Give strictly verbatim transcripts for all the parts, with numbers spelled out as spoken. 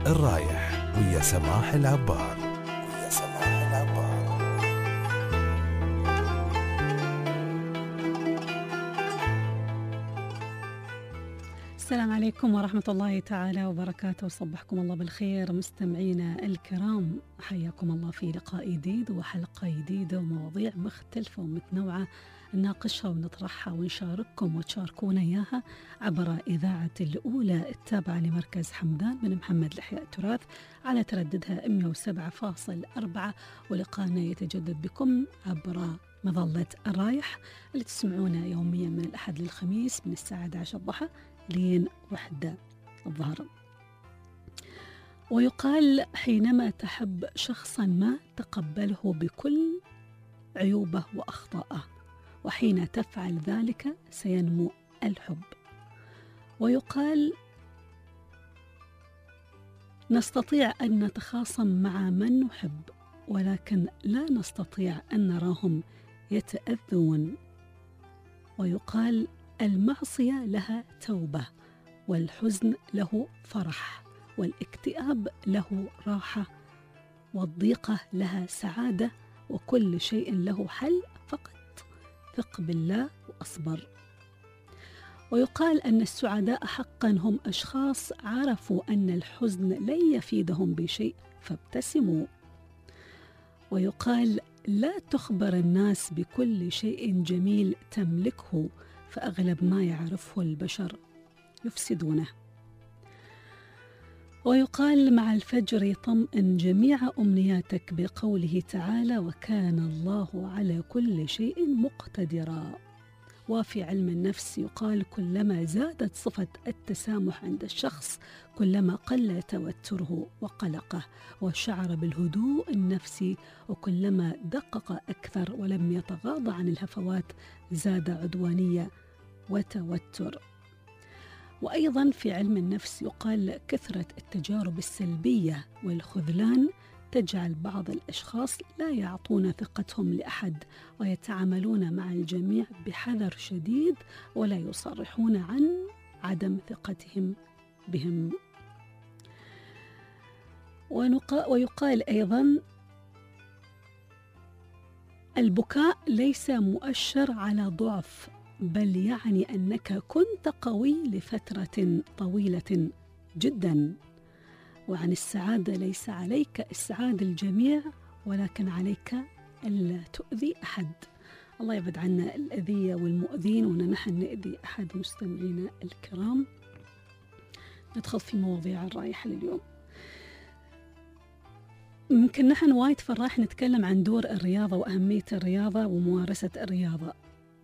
الرايح ويا سماح العبار. ويا سماح العبار. السلام عليكم ورحمة الله تعالى وبركاته، صبحكم الله بالخير مستمعينا الكرام، حياكم الله في لقاء جديد وحلقة جديدة ومواضيع مختلفة ومتنوعة نناقشها ونطرحها ونشارككم وتشاركونا إياها عبر إذاعة الأولى التابعة لمركز حمدان بن محمد لإحياء التراث على ترددها مئة وسبعة فاصلة أربعة، ولقاءنا يتجدد بكم عبر مظلة الرايح اللي تسمعونا يوميا من الأحد للخميس من الساعة إحدى عشرة الضحى لين وحدة الظهر. ويقال حينما تحب شخصا ما تقبله بكل عيوبه وأخطائه، وحين تفعل ذلك سينمو الحب. ويقال نستطيع أن نتخاصم مع من نحب، ولكن لا نستطيع أن نراهم يتأذون. ويقال المعصية لها توبة، والحزن له فرح، والاكتئاب له راحة، والضيقة لها سعادة، وكل شيء له حل، فقط ثق بالله وأصبر. ويقال أن السعداء حقا هم أشخاص عرفوا أن الحزن لن يفيدهم بشيء فابتسموا. ويقال لا تخبر الناس بكل شيء جميل تملكه، فأغلب ما يعرفه البشر يفسدونه. ويقال مع الفجر يطمئن جميع أمنياتك بقوله تعالى وكان الله على كل شيء مقتدرا. وفي علم النفس يقال كلما زادت صفة التسامح عند الشخص كلما قل توتره وقلقه وشعر بالهدوء النفسي، وكلما دقق أكثر ولم يتغاضى عن الهفوات زاد عدوانية وتوتر. وأيضا في علم النفس يقال كثرة التجارب السلبية والخذلان تجعل بعض الأشخاص لا يعطون ثقتهم لأحد، ويتعاملون مع الجميع بحذر شديد، ولا يصرحون عن عدم ثقتهم بهم. ويقال أيضا البكاء ليس مؤشر على ضعف، بل يعني أنك كنت قوي لفترة طويلة جدا. وعن السعادة ليس عليك إسعاد الجميع، ولكن عليك ألا تؤذي أحد. الله يبعد عنا الأذية والمؤذين، وأن نحن نؤذي أحد. مستمعينا الكرام، ندخل في مواضيع الرايحة لليوم. ممكن نحن وايد في الرايح نتكلم عن دور الرياضة وأهمية الرياضة وممارسة الرياضة،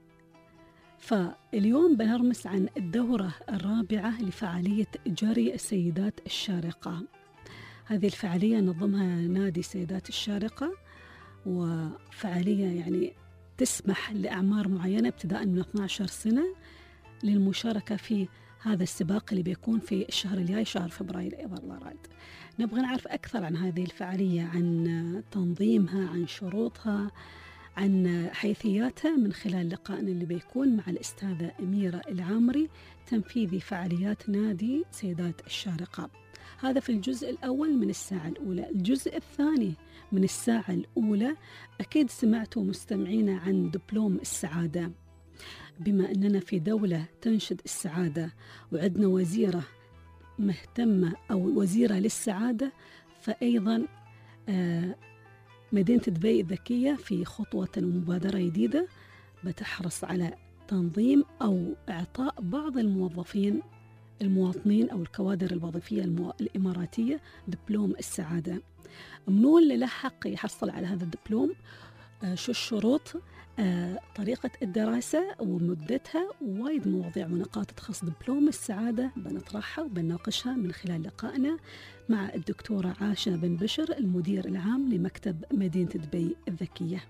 فاليوم بنرمس عن الدورة الرابعة لفعالية جري السيدات الشارقة. هذه الفعالية نظمها نادي سيدات الشارقة، وفعالية يعني تسمح لأعمار معينة ابتداء من اثنتي عشرة سنة للمشاركة في هذا السباق اللي بيكون في الشهر الجاي شهر فبراير إذا الله راد. نبغى نعرف أكثر عن هذه الفعالية، عن تنظيمها، عن شروطها، عن حيثياتها من خلال لقائنا اللي بيكون مع الأستاذة أميرة العامري تنفيذي فعاليات نادي سيدات الشارقة. هذا في الجزء الأول من الساعة الأولى. الجزء الثاني من الساعة الأولى أكيد سمعتوا مستمعين عن دبلوم السعادة. بما أننا في دولة تنشد السعادة وعندنا وزيرة مهتمة أو وزيرة للسعادة، فأيضا آه مدينة دبي الذكية في خطوة ومبادرة جديدة بتحرص على تنظيم أو إعطاء بعض الموظفين المواطنين أو الكوادر الوظيفية المو... الإماراتية دبلوم السعادة. منو اللي له حق يحصل على هذا الدبلوم؟ آه شو الشروط؟ آه طريقة الدراسة ومدتها، ووايد مواضيع ونقاط تخص دبلوم السعادة بنطرحها وبنناقشها من خلال لقائنا مع الدكتورة عاشة بن بشر المدير العام لمكتب مدينة دبي الذكية.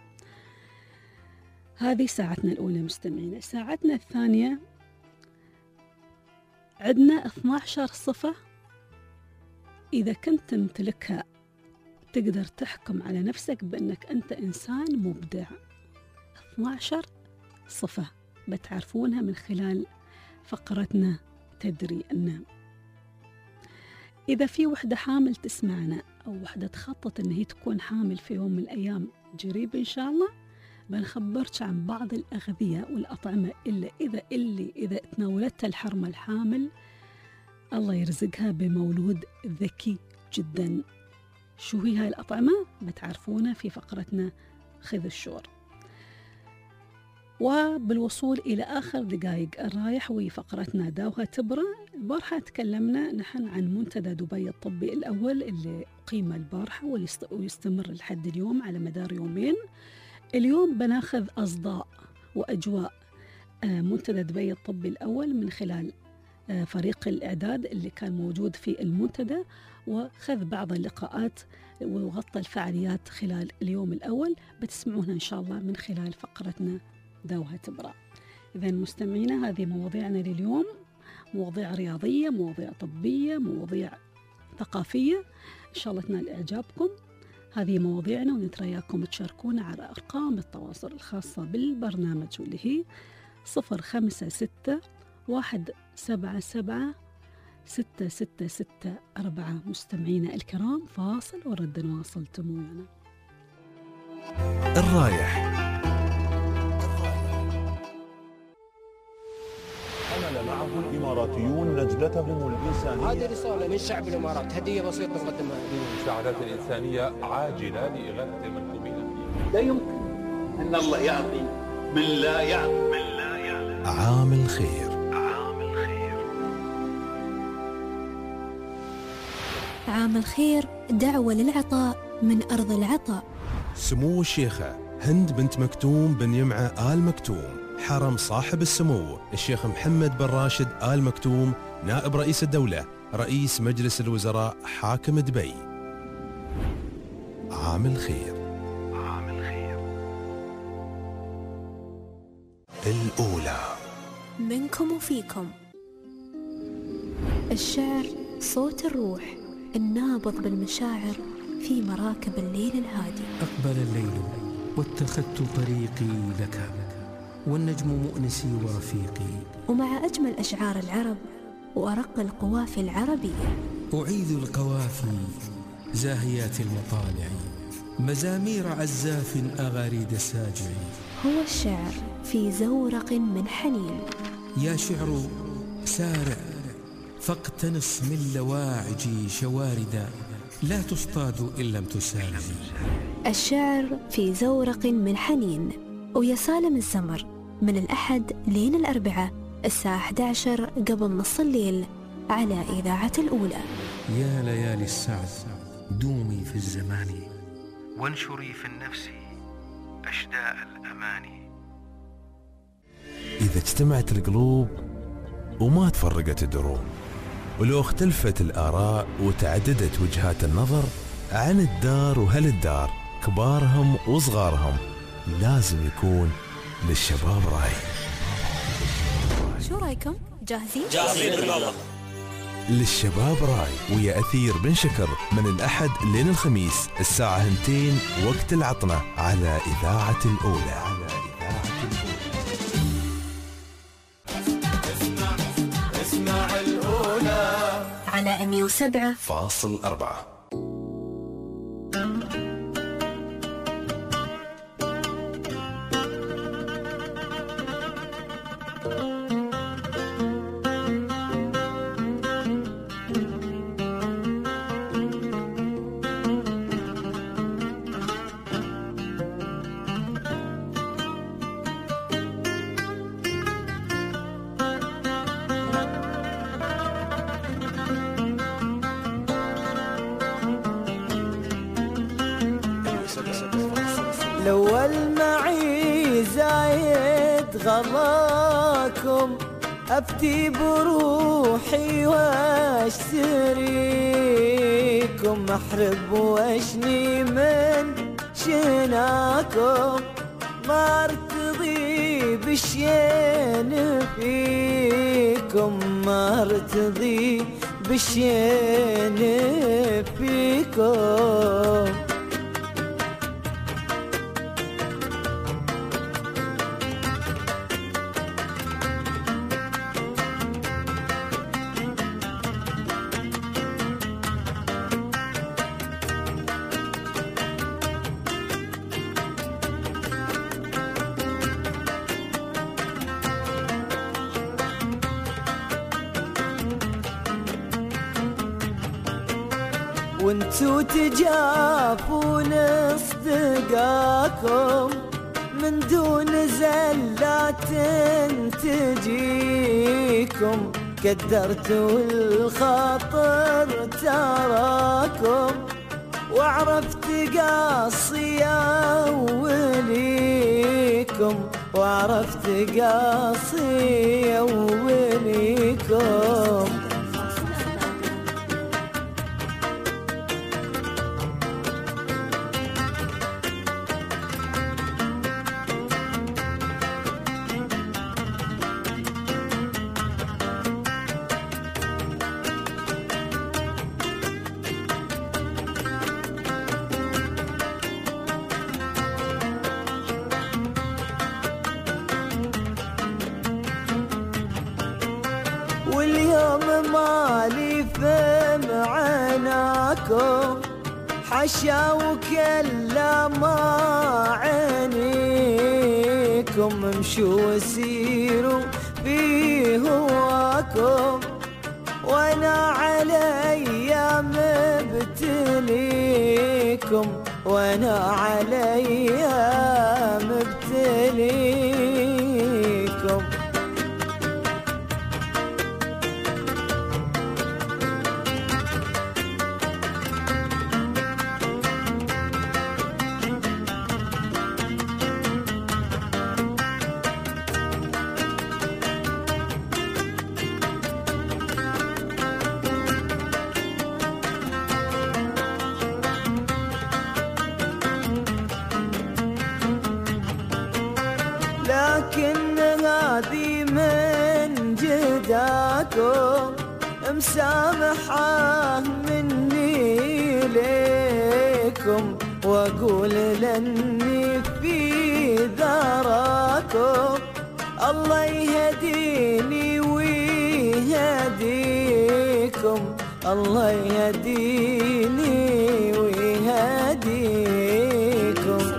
هذه ساعتنا الأولى مستمعين. ساعتنا الثانية عندنا اثنتي عشرة صفة إذا كنت تمتلكها تقدر تحكم على نفسك بأنك أنت إنسان مبدع. اثنتي عشرة صفة بتعرفونها من خلال فقرتنا تدري أن. إذا في وحدة حامل تسمعنا أو وحدة تخطط إن هي تكون حامل في يوم من الأيام قريب إن شاء الله، بنخبرك عن بعض الأغذية والأطعمة اللي إذا اللي إذا تناولتها الحرمة الحامل الله يرزقها بمولود ذكي جدا. شو هي هاي الأطعمة؟ بتعرفونها في فقرتنا خذ الشور. وبالوصول إلى آخر دقائق الرايح وهي فقرتنا داوها تبرة. البارحة تكلمنا نحن عن منتدى دبي الطبي الأول اللي قيمة البارحة ويستمر لحد اليوم على مدار يومين. اليوم بناخذ أصداء وأجواء منتدى دبي الطبي الأول من خلال فريق الإعداد اللي كان موجود في المنتدى، وخذ بعض اللقاءات وغطى الفعاليات خلال اليوم الأول. بتسمعونها إن شاء الله من خلال فقرتنا داوها تبرأ. إذن مستمعينا هذه مواضيعنا لليوم، مواضيع رياضية، مواضيع طبية، مواضيع ثقافية، إن شاء الله تنال إعجابكم. هذه مواضيعنا ونترياكم تشاركونا على أرقام التواصل الخاصة بالبرنامج واللي هي صفر خمسة ستة واحد سبعة سبعة ستة ستة ستة أربعة. مستمعينا الكرام فاصل ورد نواصل تموينا. الرايح حمل معه الإماراتيون نجدتهم الإنسانية. هذه رسالة من شعب الإمارات، هدية بسيطة نقدمها. المساعدات الإنسانية عاجلة لإغاثة المنكوبين. لا يمكن أن الله يعطي من لا يعطي من لا يعلم. عام الخير. عام الخير. عام الخير دعوة للعطاء من أرض العطاء. سمو الشيخة هند بنت مكتوم بن يمعة آل مكتوم حرم صاحب السمو الشيخ محمد بن راشد آل مكتوم نائب رئيس الدولة رئيس مجلس الوزراء حاكم دبي. عام الخير. عام الخير. الأولى منكم وفيكم. الشعر صوت الروح النابض بالمشاعر في مراكب الليل الهادي. أقبل الليل واتخذت طريقي لك والنجم مؤنسي ورفيقي. ومع أجمل أشعار العرب وأرق القوافي العربية أعيد القوافي زاهيات المطالع مزامير عزاف أغاريد الساجع. هو الشعر في زورق من حنين. يا شعر سارع فاقتنص من لواعجي شواردا لا تصطاد إن لم تسالم. الشعر في زورق من حنين ويا سالم الزمر من الأحد لين الأربعاء الساعة أحد عشر قبل نص الليل على إذاعة الأولى. يا ليالي السعد دومي في الزمان وانشري في النفس أشداء الأماني. إذا اجتمعت القلوب وما تفرقت الدروب، ولو اختلفت الآراء وتعددت وجهات النظر عن الدار وهل الدار كبارهم وصغارهم، لازم يكون للشباب رأي. شو رأيكم؟ جاهزين؟ جاهزين بالله. للشباب رأي ويا أثير بن شكر من الأحد لين الخميس الساعة هنتين وقت العطنة على إذاعة الأولى. على إذاعة اسمع اسمع الأولى على مية وسبعة فاصل أربعة. الأول معي زايد غلاكم أفتي بروحي واشتريكم أحرب واشني من شناكم ما ارتضي بشين فيكم ما ارتضي بشين فيكم. وانتو تجافون اصدقاكم من دون زلات تجيكم، قدرتوا الخاطر تراكم وعرفت قاصي أوليكم، وعرفت قاصي أوليكم. واليوم مالي فم عناكم حشا وكلا ما عينيكم، امشوا وسيروا في هواكم وانا علي مبتليكم، وانا علي مبتليكم. لكن هذه من جداكم مسامحة مني ليكم، واقول لاني في ذراكم الله يهديني ويهديكم، الله يهديني ويهديكم.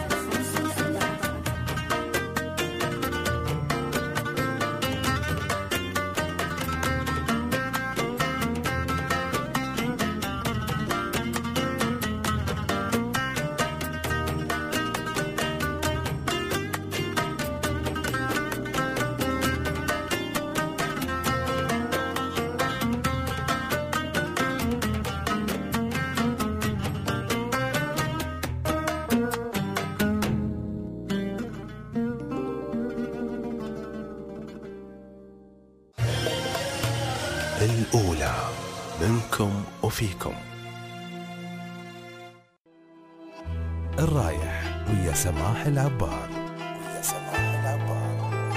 الأولى منكم وفيكم. الرايح ويا سماح العبار. ويا سماح العبار.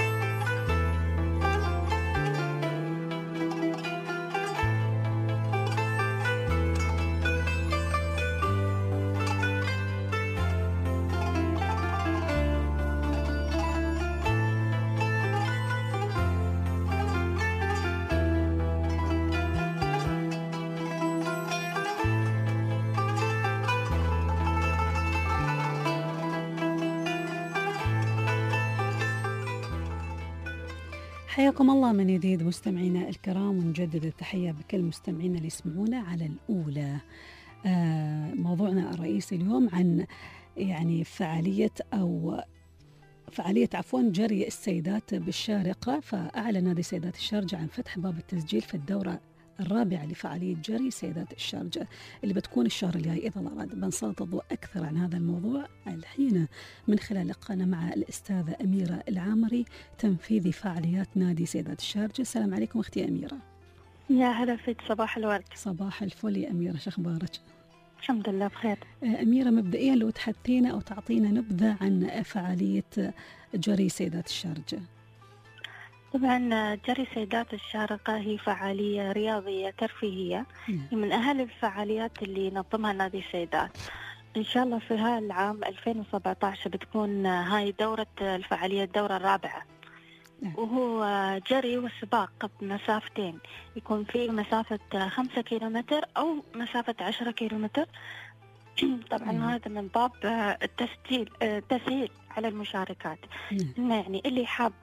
حياكم الله من جديد مستمعينا الكرام، ونجدد التحية بكل مستمعينا اللي يسمعونا على الأولى. آه موضوعنا الرئيسي اليوم عن يعني فعالية أو فعالية عفوا جري السيدات بالشارقة. فأعلن نادي سيدات الشارقة عن فتح باب التسجيل في الدورة الرابعة لفعالية جري سيدات الشارقة اللي بتكون الشهر الجاي إذا الله أراد. بنسلط الضوء أكثر عن هذا الموضوع الحين من خلال لقاءنا مع الأستاذة أميرة العامري تنفيذي فعاليات نادي سيدات الشارقة. السلام عليكم أختي أميرة. يا هلا فيك، صباح الورد. صباح الفل يا أميرة، شو أخبارك؟ الحمد لله بخير. أميرة، مبدئيا لو تحدثينا أو تعطينا نبذة عن فعالية جري سيدات الشارقة. طبعا جري سيدات الشارقة هي فعالية رياضية ترفيهية من أهم الفعاليات اللي ينظمها نادي سيدات. إن شاء الله في هذا العام ألفين وسبعة عشر بتكون هاي دورة الفعالية الدورة الرابعة، وهو جري وسباق بمسافتين، يكون في مسافة خمسة كيلومتر أو مسافة عشرة كيلومتر. طبعا هذا من باب التسجيل التسهيل على المشاركات، يعني اللي حاب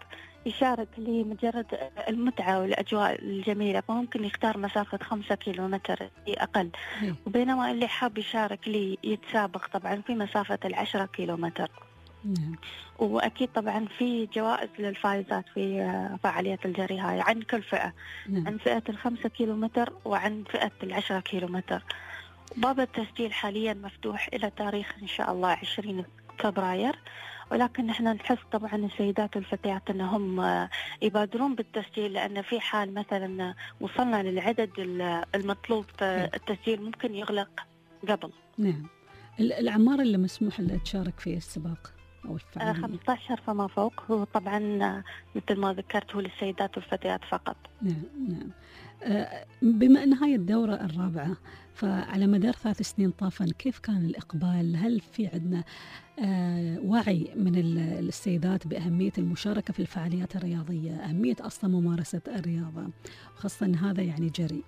يشارك لمجرد المتعة والأجواء الجميلة، فممكن يختار مسافة خمسة كيلومتر أقل. وبينما اللي حاب يشارك لي يتسابق طبعا في مسافة العشرة كيلومتر. نعم. وأكيد طبعا في جوائز للفائزات في فعالية الجري هاي عن كل فئة. نعم. عن فئة الخمسة كيلومتر وعن فئة العشرة كيلومتر. باب التسجيل حاليا مفتوح إلى تاريخ إن شاء الله عشرين فبراير، ولكن نحن نحث طبعا السيدات والفتيات أنهم يبادرون بالتسجيل، لأن في حال مثلا وصلنا للعدد المطلوب التسجيل ممكن يغلق قبل. نعم. الأعمار اللي مسموح لها تشارك في السباق أو الفعالية؟ خمسة عشر فما فوق، هو طبعا مثل ما ذكرت هو للسيدات والفتيات فقط. نعم نعم. بما أن هاي الدورة الرابعة، فعلى مدار ثلاث سنين طافا كيف كان الإقبال؟ هل في عندنا وعي من السيدات بأهمية المشاركة في الفعاليات الرياضية، أهمية أصلا ممارسة الرياضة، خاصة هذا يعني جري؟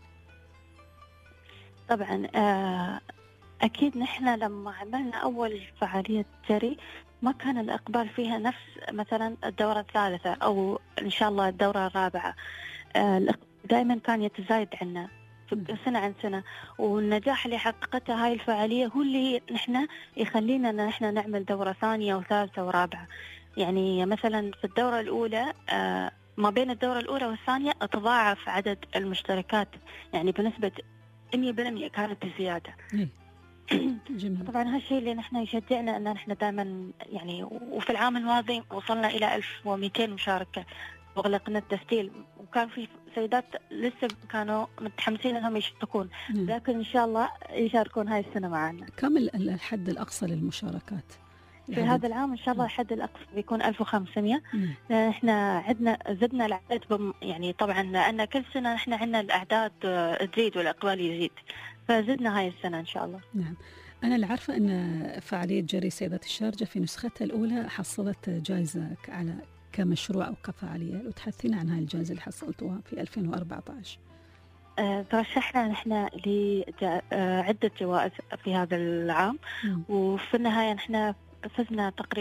طبعا أكيد نحن لما عملنا أول فعالية جري ما كان الإقبال فيها نفس مثلا الدورة الثالثة أو إن شاء الله الدورة الرابعة. دائما كان يتزايد عنا سنة عن سنة، والنجاح اللي حققته هاي الفعالية هو اللي نحن يخلينا أن نحن نعمل دورة ثانية وثالثة ورابعة. يعني مثلا في الدورة الأولى ما بين الدورة الأولى والثانية تضاعف عدد المشتركات، يعني بنسبة مية بالمية كانت زيادة. جميل. طبعا هالشيء اللي نحن يشجعنا أن نحن دائما يعني، وفي العام الماضي وصلنا إلى ألف ومئتين مشاركة وغلقنا التسجيل، وكان في سيدات لسه كانوا متحمسين انهم يشاركون، لكن ان شاء الله يشاركون هاي السنه معنا. كم الحد الاقصى للمشاركات في هذا العام؟ ان شاء الله الحد الاقصى بيكون ألف وخمسمئة. احنا عندنا زدنا العدد بم يعني طبعا لان كل سنه احنا عندنا الاعداد تزيد والاقبال يزيد، فزدنا هاي السنه ان شاء الله. نعم. أنا اللي عارفة أن فعالية جري سيدات الشارقة في نسختها الأولى حصلت جائزة على كمشروع أو كفعالية، لو تحدثينا عن هاي الجائزة اللي حصلتوها في ألفين وأربعة عشر. أه ترشحنا نحن لعدة جوائز في هذا العام، م. وفي النهاية نحن فزنا تقري...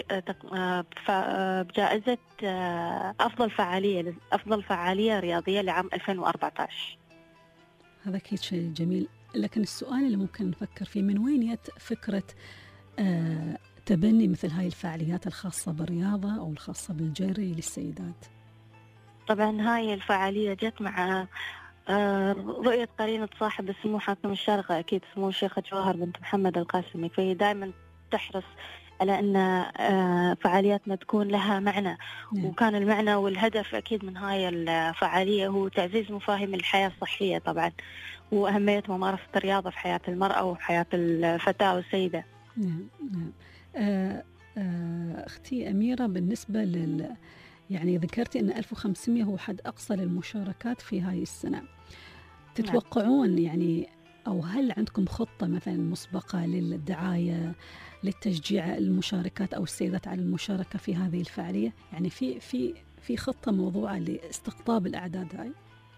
بجائزة أفضل فعالية أفضل فعالية رياضية لعام ألفين وأربعة عشر. هذا أكيد شيء جميل، لكن السؤال اللي ممكن نفكر فيه، من وين جت فكرة آه تبني مثل هاي الفعاليات الخاصة بالرياضة أو الخاصة بالجري للسيدات؟ طبعا هاي الفعالية جت مع رؤية قرينة صاحب السمو حاكم الشارقة أكيد سمو الشيخة جواهر بنت محمد القاسمي، فهي دائما تحرص على أن فعالياتنا تكون لها معنى. م. وكان المعنى والهدف أكيد من هاي الفعالية هو تعزيز مفاهيم الحياة الصحية طبعا، وأهمية ممارسة الرياضة في حياة المرأة وفي حياة الفتاة والسيدة. نعم نعم. آه آه أختي أميرة، بالنسبة لل يعني ذكرتي أن ألف وخمسمئة هو حد أقصى للمشاركات في هاي السنة، تتوقعون نعم. يعني أو هل عندكم خطة مثلا مسبقة للدعاية للتشجيع المشاركات أو السيدات على المشاركة في هذه الفعالية؟ يعني في في في خطة موضوعة لاستقطاب الأعداد هاي؟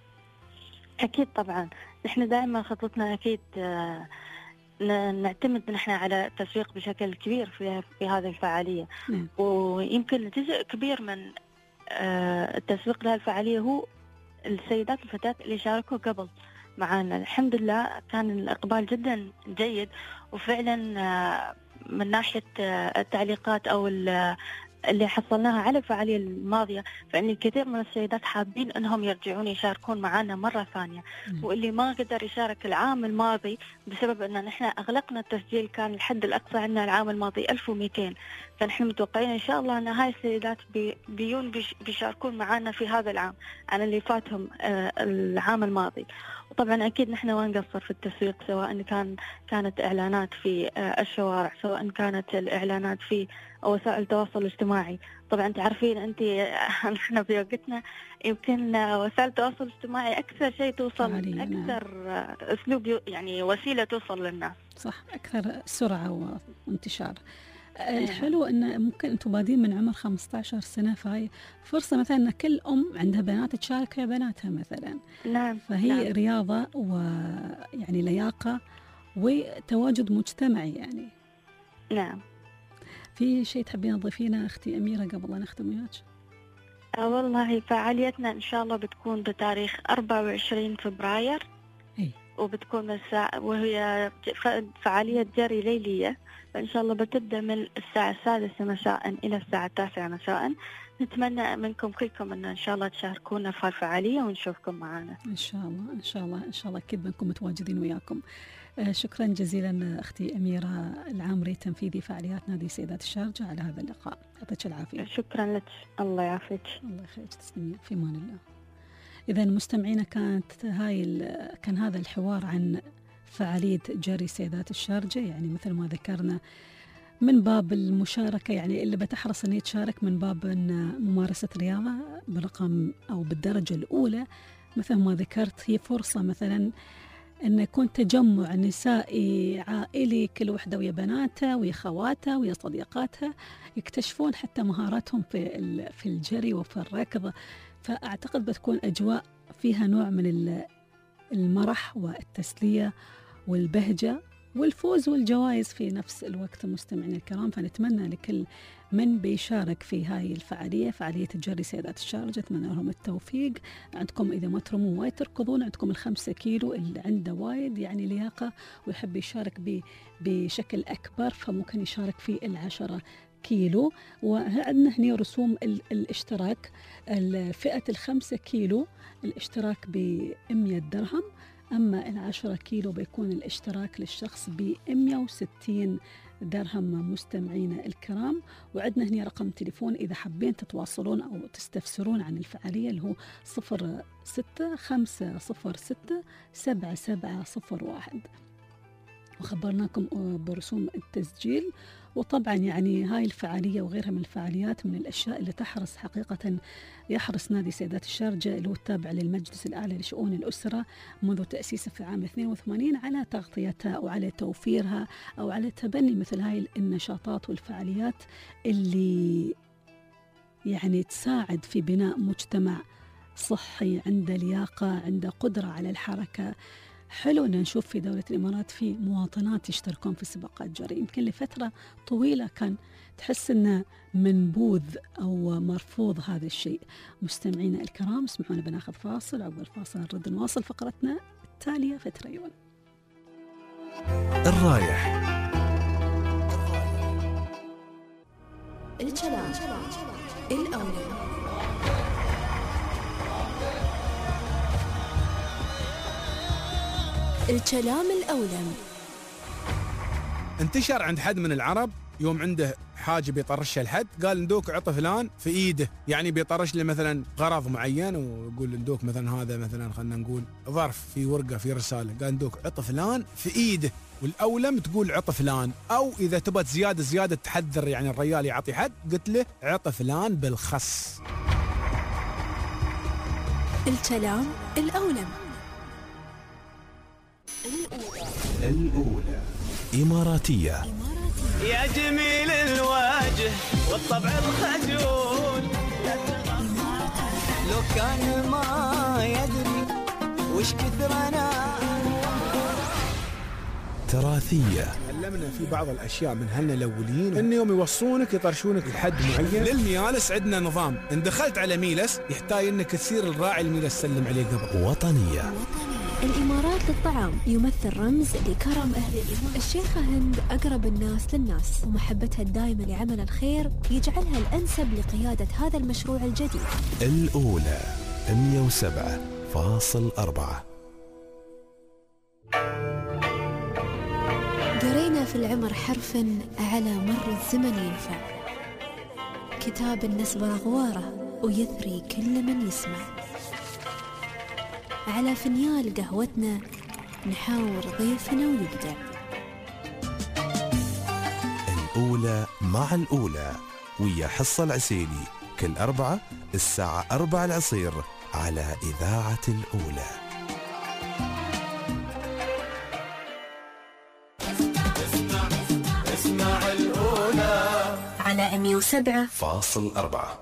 أكيد طبعا، نحن دائما خطتنا أكيد آه نعتمد نحن على التسويق بشكل كبير في في هذه الفعالية. م. ويمكن جزء كبير من التسويق لها الفعالية هو السيدات والفتيات اللي شاركوا قبل معنا. الحمد لله كان الإقبال جدا جيد، وفعلا من ناحية التعليقات أو اللي حصلناها على الفعالية الماضية، فإن الكثير من السيدات حابين أنهم يرجعون يشاركون معنا مرة ثانية. م. واللي ما قدر يشارك العام الماضي بسبب أن نحن أغلقنا التسجيل، كان الحد الأقصى عندنا العام الماضي ألف ومئتين، فنحن متوقعين إن شاء الله أن هاي السيدات بي بيون بيشاركون معنا في هذا العام عن اللي فاتهم العام الماضي. وطبعا أكيد نحن ما نقصر في التسويق، سواء كان كانت إعلانات في الشوارع، سواء كانت الإعلانات في وسائل التواصل الاجتماعي. طبعا تعرفين أنت نحن في وقتنا يمكن وسائل التواصل الاجتماعي أكثر شيء توصل، أكثر أسلوب يعني وسيلة توصل للناس. صح، أكثر سرعة وانتشار. الحلو أن ممكن أنتم بادين من عمر خمسة عشر سنة، فهي فرصة مثلا أن كل أم عندها بنات تشارك في بناتها مثلا. نعم. فهي نعم. رياضة ويعني لياقة وتواجد مجتمعي يعني. نعم. في شيء تحبين تضيفينه أختي أميرة قبل أن نختم وياك؟ آه والله فعاليتنا إن شاء الله بتكون بتاريخ أربعة وعشرين فبراير. إيه. وبتكون الساعة، وهي فعالية جري ليلية، فإن شاء الله بتبدأ من الساعة السادسة مساء إلى الساعة التاسعة مساء. نتمنى منكم كلكم أن إن شاء الله تشاركونا في الفعالية ونشوفكم معنا إن شاء الله. إن شاء الله إن شاء الله أكيد بنكون متواجدين وياكم. آه شكرا جزيلا أختي أميرة العامري، تنفيذي فعاليات نادي سيدات الشارقة، على هذا اللقاء. يعطيك العافية. شكرا لك. الله يعافيك. الله يخليك، تسلمي، في أمان الله. إذا مستمعينا كانت هاي كان هذا الحوار عن فعالية جري سيدات الشارقة، يعني مثل ما ذكرنا من باب المشاركة، يعني اللي بتحرص أن يتشارك من باب أن ممارسة رياضة برقم أو بالدرجة الأولى. مثل ما ذكرت هي فرصة مثلا أن يكون تجمع نسائي عائلي، كل وحدة ويا بناتها ويا خواتها ويا صديقاتها، يكتشفون حتى مهاراتهم في في الجري وفي الركض. فأعتقد بتكون أجواء فيها نوع من المرح والتسلية والبهجة والفوز والجوائز في نفس الوقت. مستمعين الكرام، فنتمنى لكل من بيشارك في هاي الفعالية، فعالية جري سيدات الشارقة، أتمنى لهم التوفيق. عندكم إذا ما ترمون وايد تركضون، عندكم الخمسة كيلو اللي عنده وايد يعني لياقة ويحب يشارك بشكل أكبر، فممكن يشارك في العشرة كيلو. وعندنا هنا رسوم الاشتراك، الفئة الخمسة كيلو الاشتراك بمية درهم، أما العشرة كيلو بيكون الاشتراك للشخص بمية وستين درهم. مستمعين الكرام، وعندنا هنا رقم تليفون إذا حابين تتواصلون أو تستفسرون عن الفعالية، اللي هو صفر ستة خمسة صفر ستة سبعة سبعة صفر واحد، وخبرناكم برسوم التسجيل. وطبعا يعني هاي الفعالية وغيرها من الفعاليات من الأشياء اللي تحرص حقيقة يحرص نادي سيدات الشارقة، اللي هو التابع للمجلس الأعلى لشؤون الأسرة منذ تأسيسه في عام اثنين وثمانين، على تغطيتها أو على توفيرها أو على تبني مثل هاي النشاطات والفعاليات اللي يعني تساعد في بناء مجتمع صحي عنده لياقة، عنده قدرة على الحركة. حلو أن نشوف في دولة الإمارات في مواطنات يشتركون في سباقات جري. يمكن لفترة طويلة كان تحس أنه منبوذ أو مرفوض هذا الشيء. مستمعينا الكرام، اسمحونا بناخذ فاصل، عقب الفاصل نرد نواصل فقرتنا التالية في تريون. الرايح الكلام الأولى. الكلام الأولم. انتشر عند حد من العرب يوم عنده حاجة بيطرشها الحد، قال ندوك عطى فلان في ايده، يعني بيطرش له مثلا غرض معين، ويقول ندوك مثلا هذا مثلا خلنا نقول ظرف في ورقة في رسالة، قال ندوك عطى فلان في ايده. والأولم تقول عطى فلان، أو إذا تبت زيادة زيادة تحذر يعني الرجال يعطي حد، قلت له عطى فلان بالخص. الكلام الأولم. الأولى إماراتية. يا جميل الوجه والطبع الخجول، لو كان ما يدري وش كثر أنا. تراثية. تعلمنا في بعض الأشياء من هلنا الأولين إن يوم يوصونك يطرشونك لحد معين. للميالس عندنا نظام، إن دخلت على ميلس يحتاج إنك تصير الراعي الميلس سلم عليه قبل. وطنية. الإمارات للطعام يمثل رمز لكرم أهل الإمارات. الشيخة هند أقرب الناس للناس، ومحبتها الدائمة لعمل الخير يجعلها الأنسب لقيادة هذا المشروع الجديد. الأولى مئة وسبعة فاصل أربعة. قرينا في العمر حرفا على مر الزمن ينفع، كتاب النسب أغواره ويثري كل من يسمع. على فنيال قهوتنا نحاور ضيفنا ويبدع. الأولى مع الأولى ويا حصة العسيلي، كل أربعة الساعة أربعة العصير على إذاعة الأولى. اسمع اسمع الأولى على مئة وسبعة فاصل أربعة.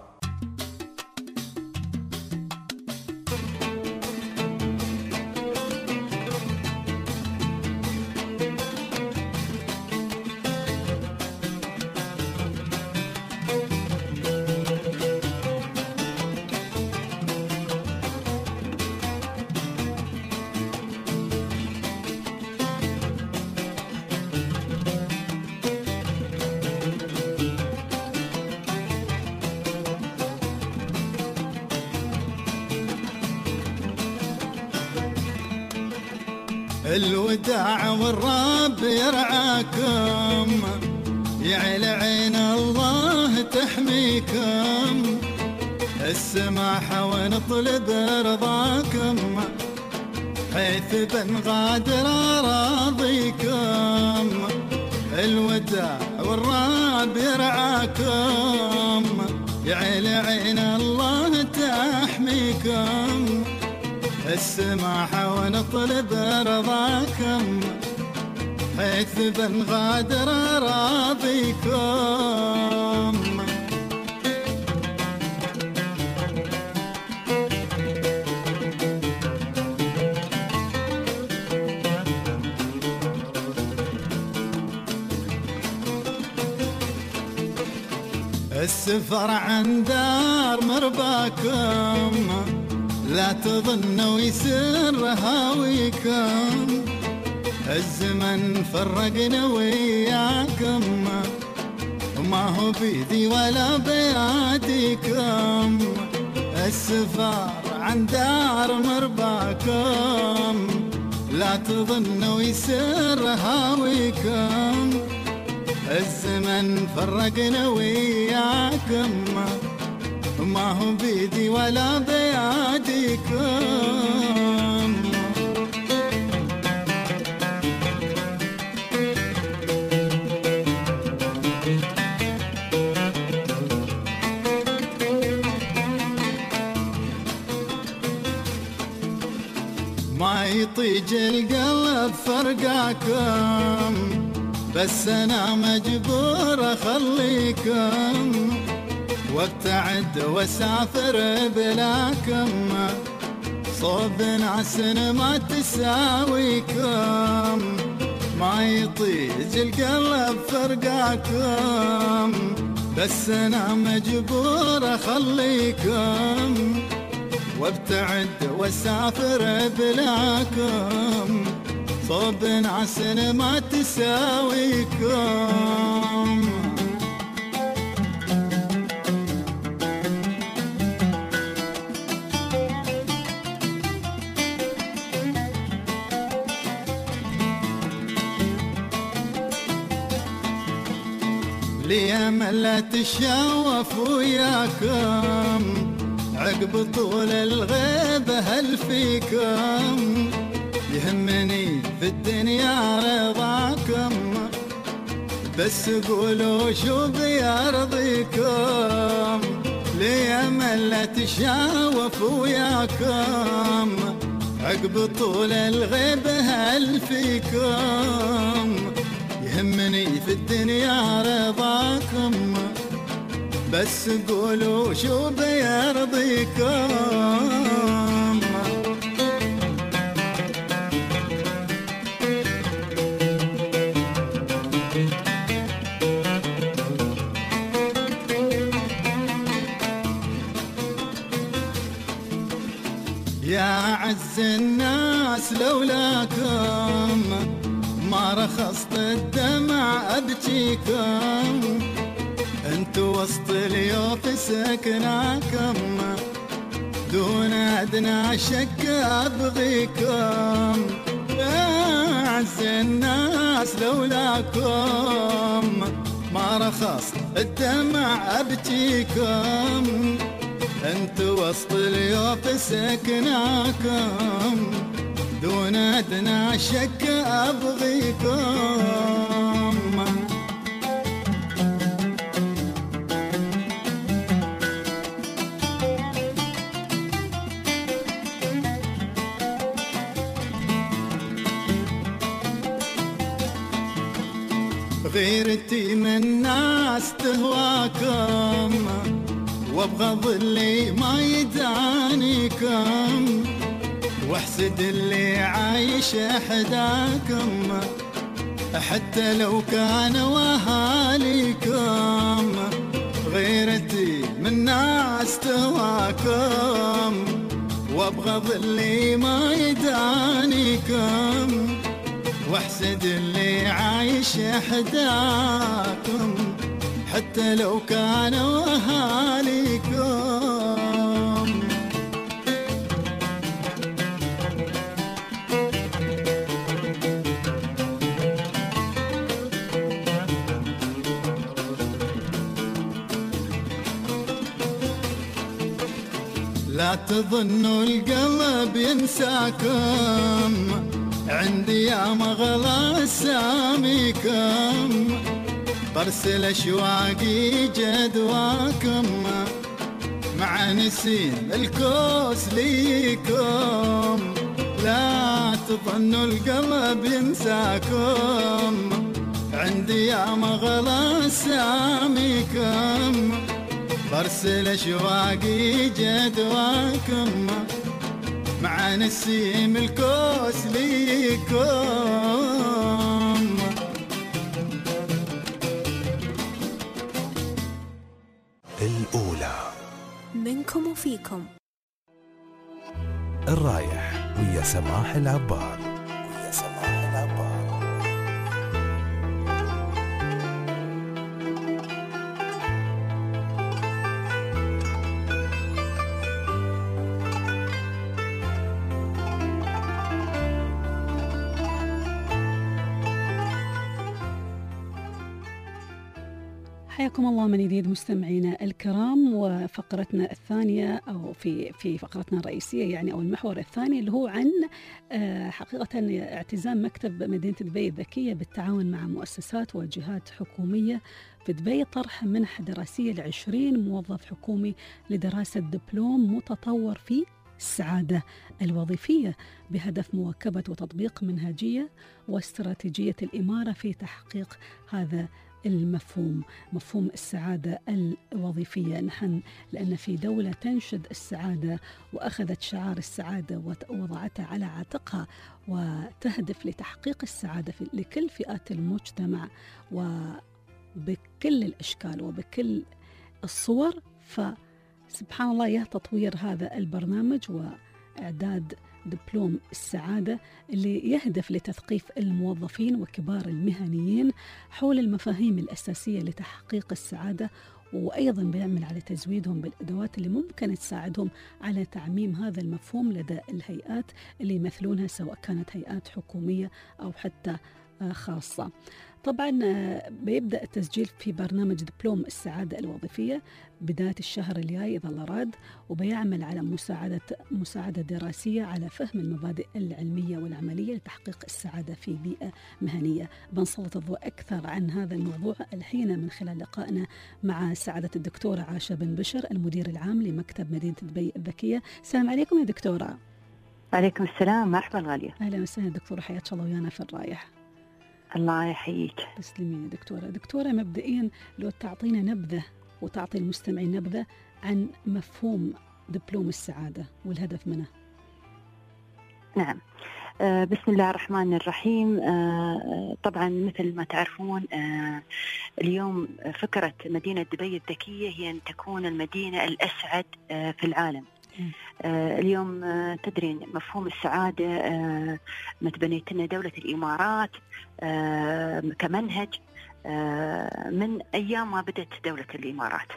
الوداع والرب يرعاكم، يعلى عين الله تحميكم، السماحة ونطلب رضاكم، حيث بنغادر أراضيكم. الوداع والرب يرعاكم، يعلى عين الله تحميكم، السماحة ونطلب رضاكم، حيث بنغادر أراضيكم. السفر عن دار مرباكم، لا تظنوا يسر هاويكم، الزمن فرقنا وياكم، وما هو بيدي ولا بياديكم. السفر عن دار مرباكم، لا تظنوا يسر هاويكم، الزمن فرقنا وياكم، ما هو بيدي ولا بياديكم. ما يطيج القلب فرقاكم، بس أنا مجبور أخليكم، وابتعد واسافر بلاكم، صوب ناس ما تساويكم. ما يطيج القلب فرقاكم، بس أنا مجبور أخليكم، وابتعد واسافر بلاكم، صوب ناس ما تساويكم. لي أمل تشوف وياكم، عقب طول الغيب هل فيكم، يهمني في الدنيا رضاكم، بس قولوا شو بيرضيكم. لي أمل تشوف وياكم، عقب طول الغيب هل فيكم، يهمني في الدنيا رضاكم، بس قولوا شو بيرضيكم. يا أعز الناس لولاكم، ما رخصت الدمع أبكيكم، انتو وسط اليوف سكناكم، دون أدنى شك أبغيكم. يا أعز الناس لولاكم، ما رخص الدمع أبكيكم، انتو وسط اليوف سكناكم، دون أدنى شك أبغيكم. غيرتي من ناس تهواكم، وابغض اللي ما يدانيكم، واحسد اللي عايش احداكم، حتى لو كانوا اهاليكم. غيرتي من ناس تهواكم، وابغض اللي ما يدانيكم، واحسد اللي عايش احداكم، حتى لو كانوا اهاليكم. لا تظنوا القلب ينساكم، عندي يا مغلى ساميكم، برسل اشواقي جدواكم، مع نسيم الكوس ليكم. لا تظنوا القلب ينساكم، عندي يا مغلى ساميكم، برسل اشواقي جدواكم، مع نسيم الكوس ليكم. الأولى منكم وفيكم. الرايح ويا سماح العبار. ويا سماح العبار. حياكم الله من جديد مستمعينا الكرام، وفقرتنا الثانية أو في في فقرتنا الرئيسية يعني أو المحور الثاني اللي هو عن حقيقة اعتزام مكتب مدينة دبي الذكية بالتعاون مع مؤسسات وجهات حكومية في دبي طرح منح دراسية لعشرين موظف حكومي لدراسة دبلوم متطور في السعادة الوظيفية بهدف مواكبة وتطبيق منهجية واستراتيجية الإمارة في تحقيق هذا المفهوم، مفهوم السعادة الوظيفية. نحن لأن في دولة تنشد السعادة وأخذت شعار السعادة ووضعتها على عاتقها وتهدف لتحقيق السعادة لكل فئات المجتمع وبكل الأشكال وبكل الصور، فسبحان الله يه تطوير هذا البرنامج وإعداد دبلوم السعادة اللي يهدف لتثقيف الموظفين وكبار المهنيين حول المفاهيم الأساسية لتحقيق السعادة، وأيضا بيعمل على تزويدهم بالأدوات اللي ممكن تساعدهم على تعميم هذا المفهوم لدى الهيئات اللي يمثلونها سواء كانت هيئات حكومية أو حتى خاصة. طبعا بيبدأ التسجيل في برنامج دبلوم السعادة الوظيفية بداية الشهر الجاي إذا الله راد، وبيعمل على مساعدة مساعدة دراسية على فهم المبادئ العلمية والعملية لتحقيق السعادة في بيئة مهنية. بنسلط الضوء أكثر عن هذا الموضوع الحين من خلال لقائنا مع سعادة الدكتورة عاشة بن بشر المدير العام لمكتب مدينة دبي الذكية. السلام عليكم يا دكتورة. عليكم السلام، مرحبا غالية. أهلا وسهلا دكتورة، حياك الله ويانا في الرايح. الله يحييك. تسلمين يا دكتورة. دكتورة مبدئيا لو تعطينا نبذة وتعطي المستمعين نبذة عن مفهوم دبلوم السعادة والهدف منه. نعم، آه بسم الله الرحمن الرحيم. آه طبعا مثل ما تعرفون آه اليوم فكرة مدينة دبي الذكية هي أن تكون المدينة الأسعد آه في العالم. آه اليوم آه تدرين مفهوم السعادة آه متبنيت لنا دولة الإمارات آه كمنهج آه من أيام ما بدأت دولة الإمارات.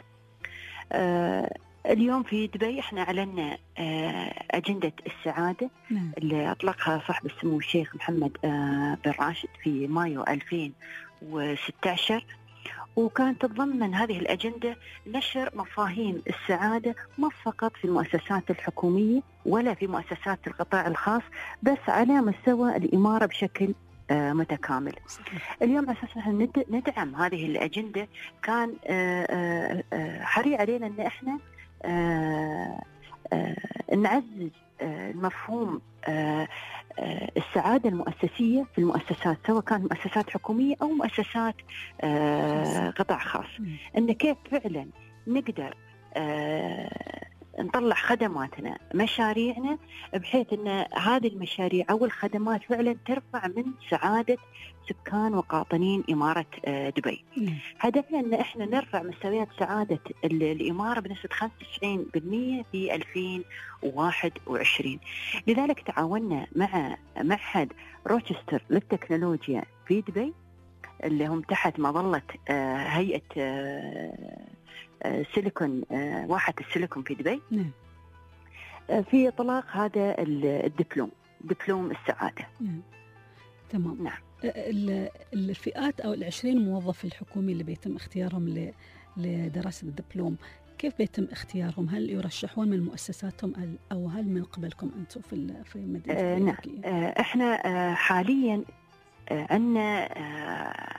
آه اليوم في دبي احنا أعلنا آه أجندة السعادة نعم. اللي أطلقها صاحب السمو الشيخ محمد آه بن راشد في مايو ألفين وستة عشر، وكانت تتضمن هذه الأجندة نشر مفاهيم السعادة ما فقط في المؤسسات الحكومية ولا في مؤسسات القطاع الخاص، بس على مستوى الإمارة بشكل آه متكامل. اليوم أساسا ندعم هذه الأجندة، كان آه آه حري علينا أن احنا آه آه نعزز آه المفهوم آه آه السعادة المؤسسية في المؤسسات سواء كانت مؤسسات حكومية أو مؤسسات آه قطاع خاص، أن كيف فعلا نقدر آه نطلع خدماتنا مشاريعنا بحيث أن هذه المشاريع أو الخدمات فعلا ترفع من سعادة سكان وقاطنين إمارة دبي. هدفنا أن إحنا نرفع مستويات سعادة الإمارة بنسبة خمسة وتسعين بالمئة في ألفين وواحد وعشرين. لذلك تعاوننا مع معهد روتشستر للتكنولوجيا في دبي اللي هم تحت مظلة هيئة سيليكون واحد السيليكون في دبي نعم. في إطلاق هذا الدبلوم دبلوم السعادة. نعم. تمام. نعم. الفئات أو العشرين موظف الحكومي اللي بيتم اختيارهم لدراسة الدبلوم كيف بيتم اختيارهم؟ هل يرشحون من مؤسساتهم أو هل من قبلكم أنتم في في مدينة آه نعم آه إحنا آه حاليا آه عندنا آه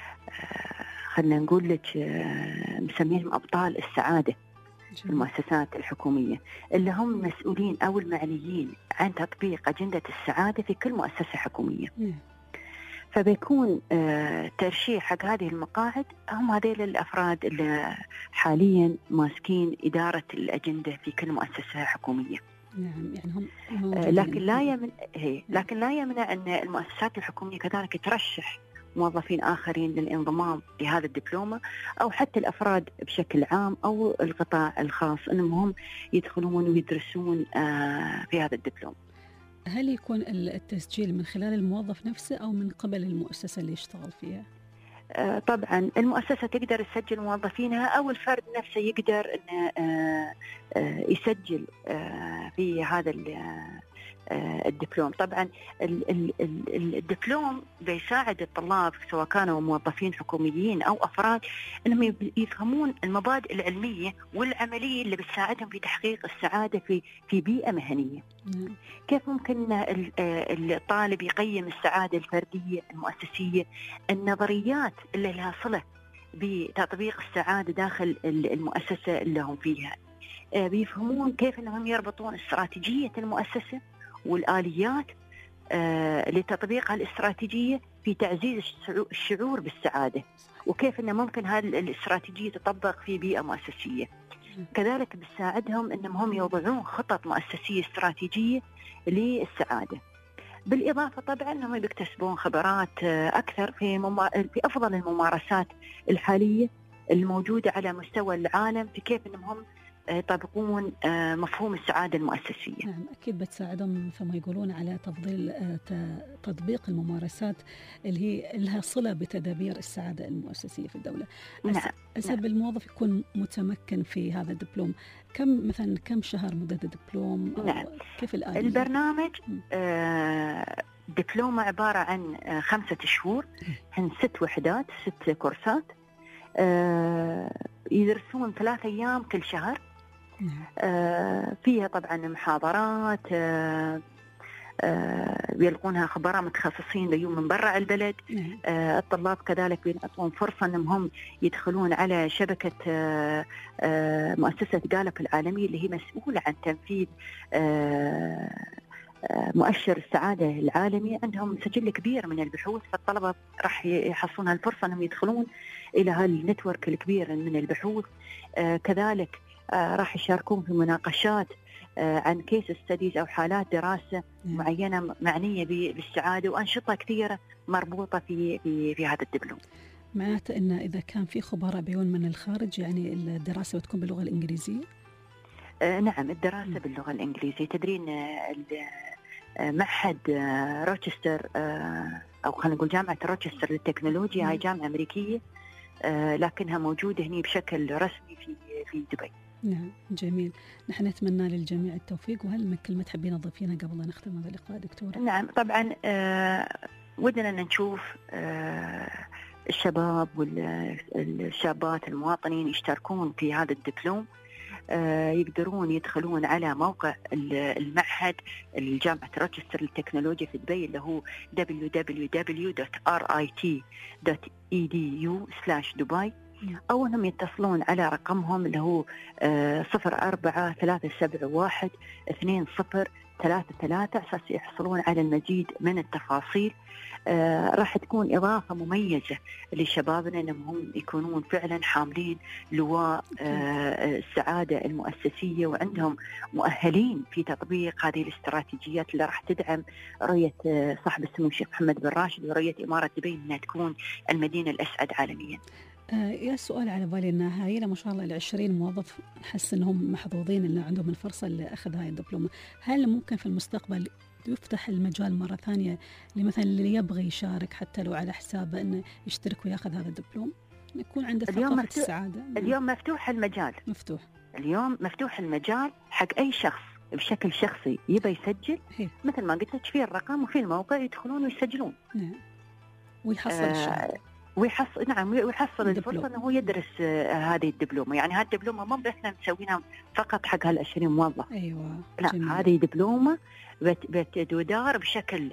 خلنا نقول لك آه مسميهم أبطال السعادة في المؤسسات الحكومية، اللي هم المسؤولين أو المعنيين عن تطبيق أجندة السعادة في كل مؤسسة حكومية. م. فبيكون آه ترشيح حق هذه المقاعد هم هذيل الأفراد اللي حاليا ماسكين إدارة الأجندة في كل مؤسسة حكومية. نعم يعني هم آه لكن لا يمنع هي لكن لا يمنع أن المؤسسات الحكومية كذلك ترشح موظفين آخرين للانضمام لهذا الدبلومة، أو حتى الأفراد بشكل عام أو القطاع الخاص أنهم هم يدخلون ويدرسون آه في هذا الدبلوم. هل يكون التسجيل من خلال الموظف نفسه أو من قبل المؤسسة اللي يشتغل فيها؟ آه طبعا المؤسسة تقدر تسجل موظفينها، أو الفرد نفسه يقدر أنه آه آه يسجل آه في هذا الدبلوم. طبعا الدبلوم بيساعد الطلاب سواء كانوا موظفين حكوميين أو أفراد أنهم يفهمون المبادئ العلمية والعملية اللي بتساعدهم في تحقيق السعادة في في بيئة مهنية. م. كيف ممكن الطالب يقيم السعادة الفردية المؤسسية، النظريات اللي لها صلة بتطبيق السعادة داخل المؤسسة اللي هم فيها. بيفهمون كيف أنهم يربطون استراتيجية المؤسسة والآليات آه لتطبيق هالاستراتيجية في تعزيز الشعور بالسعادة، وكيف أن ممكن هذه الاستراتيجية تطبق في بيئة مؤسسية. كذلك بتساعدهم أنهم هم يوضعون خطط مؤسسية استراتيجية للسعادة. بالإضافة طبعا أنهم بيكتسبون خبرات أكثر في, مما... في أفضل الممارسات الحالية الموجودة على مستوى العالم في كيف أنهم هم يطبقون مفهوم السعادة المؤسسية. نعم أكيد بتساعدهم كما يقولون على تفضيل تطبيق الممارسات اللي هي لها صلة بتدابير السعادة المؤسسية في الدولة. نعم. أسبب نعم. الموظف يكون متمكن في هذا الدبلوم كم مثلا كم شهر مدة الدبلوم؟ نعم. كيف الآلية؟ البرنامج آه دبلومة عبارة عن خمسة شهور، عن ست وحدات ست كورسات آه يدرسون ثلاثة أيام كل شهر. آه فيها طبعا محاضرات آه آه بيلقونها خبراء متخصصين ليوم من برا البلد. آه الطلاب كذلك بينعطون فرصة أنهم هم يدخلون على شبكة آه آه مؤسسة جالوب العالمية اللي هي مسؤولة عن تنفيذ آه مؤشر السعادة العالمي. عندهم سجل كبير من البحوث، فالطلبة راح يحصلون هالفرصة أنهم يدخلون إلى هالنتورك الكبير من البحوث. آه كذلك آه راح يشاركون في مناقشات آه عن كيس ستديز أو حالات دراسة مم. معينة معنية بالسعادة، وأنشطة كثيرة مربوطة في في, في هذا الدبلوم. معناته أن إذا كان في خبراء بيون من الخارج يعني الدراسة بتكون باللغة الإنجليزية؟ آه نعم الدراسة مم. باللغة الإنجليزية. تدرين آه معهد روتشستر أو خلينا نقول جامعة روتشستر للتكنولوجيا، هاي جامعة أمريكية لكنها موجودة هنا بشكل رسمي في في دبي. نعم جميل. نحن نتمنى للجميع التوفيق. وهل من كلمة تحبين تضيفينها قبل أن نختم هذا اللقاء دكتورة؟ نعم طبعا ودنا أن نشوف الشباب والشابات المواطنين يشتركون في هذا الدبلوم، يقدرون يدخلون على موقع المعهد الجامعة روتشستر للتكنولوجيا في دبي اللي هو دبليو دبليو دبليو دوت آر آي تي دوت إي دي يو سلاش دبي، أو أنهم يتصلون على رقمهم اللي هو صفر أربعة ثلاثة سبعة واحد اثنين صفر ثلاثة ثلاثة أساس يحصلون على المزيد من التفاصيل. آه راح تكون إضافة مميزة لشبابنا أنهم يكونون فعلا حاملين لواء آه السعادة المؤسسية، وعندهم مؤهلين في تطبيق هذه الاستراتيجيات اللي راح تدعم رؤية آه صاحب السمو الشيخ محمد بن راشد ورؤية إمارة دبي أنها تكون المدينة الأسعد عالميا. آه يا سؤال على بالي أن هاي ما شاء الله العشرين موظف نحس أنهم محظوظين أن عندهم الفرصة اللي أخذ هاي الدبلومة. هل ممكن في المستقبل يفتح المجال مرة ثانية لمثلا اللي يبغي يشارك حتى لو على حسابه أنه يشترك ويأخذ هذا الدبلوم، يكون عنده ثقافة السعادة؟ اليوم مفتوح المجال. مفتوح اليوم مفتوح المجال حق أي شخص بشكل شخصي يبي يسجل. هي. مثل ما قلت لك في الرقم وفي الموقع يدخلون ويسجلون. نعم. ويحصل الشهادة. ويحصل نعم ويحصل الفرصة أنه هو يدرس هذه الدبلومة. يعني هذه الدبلومة ما بإحنا مسوينها فقط حق هالعشرين موظف. أيوة. لا جميل. هذه دبلومة بتدار بشكل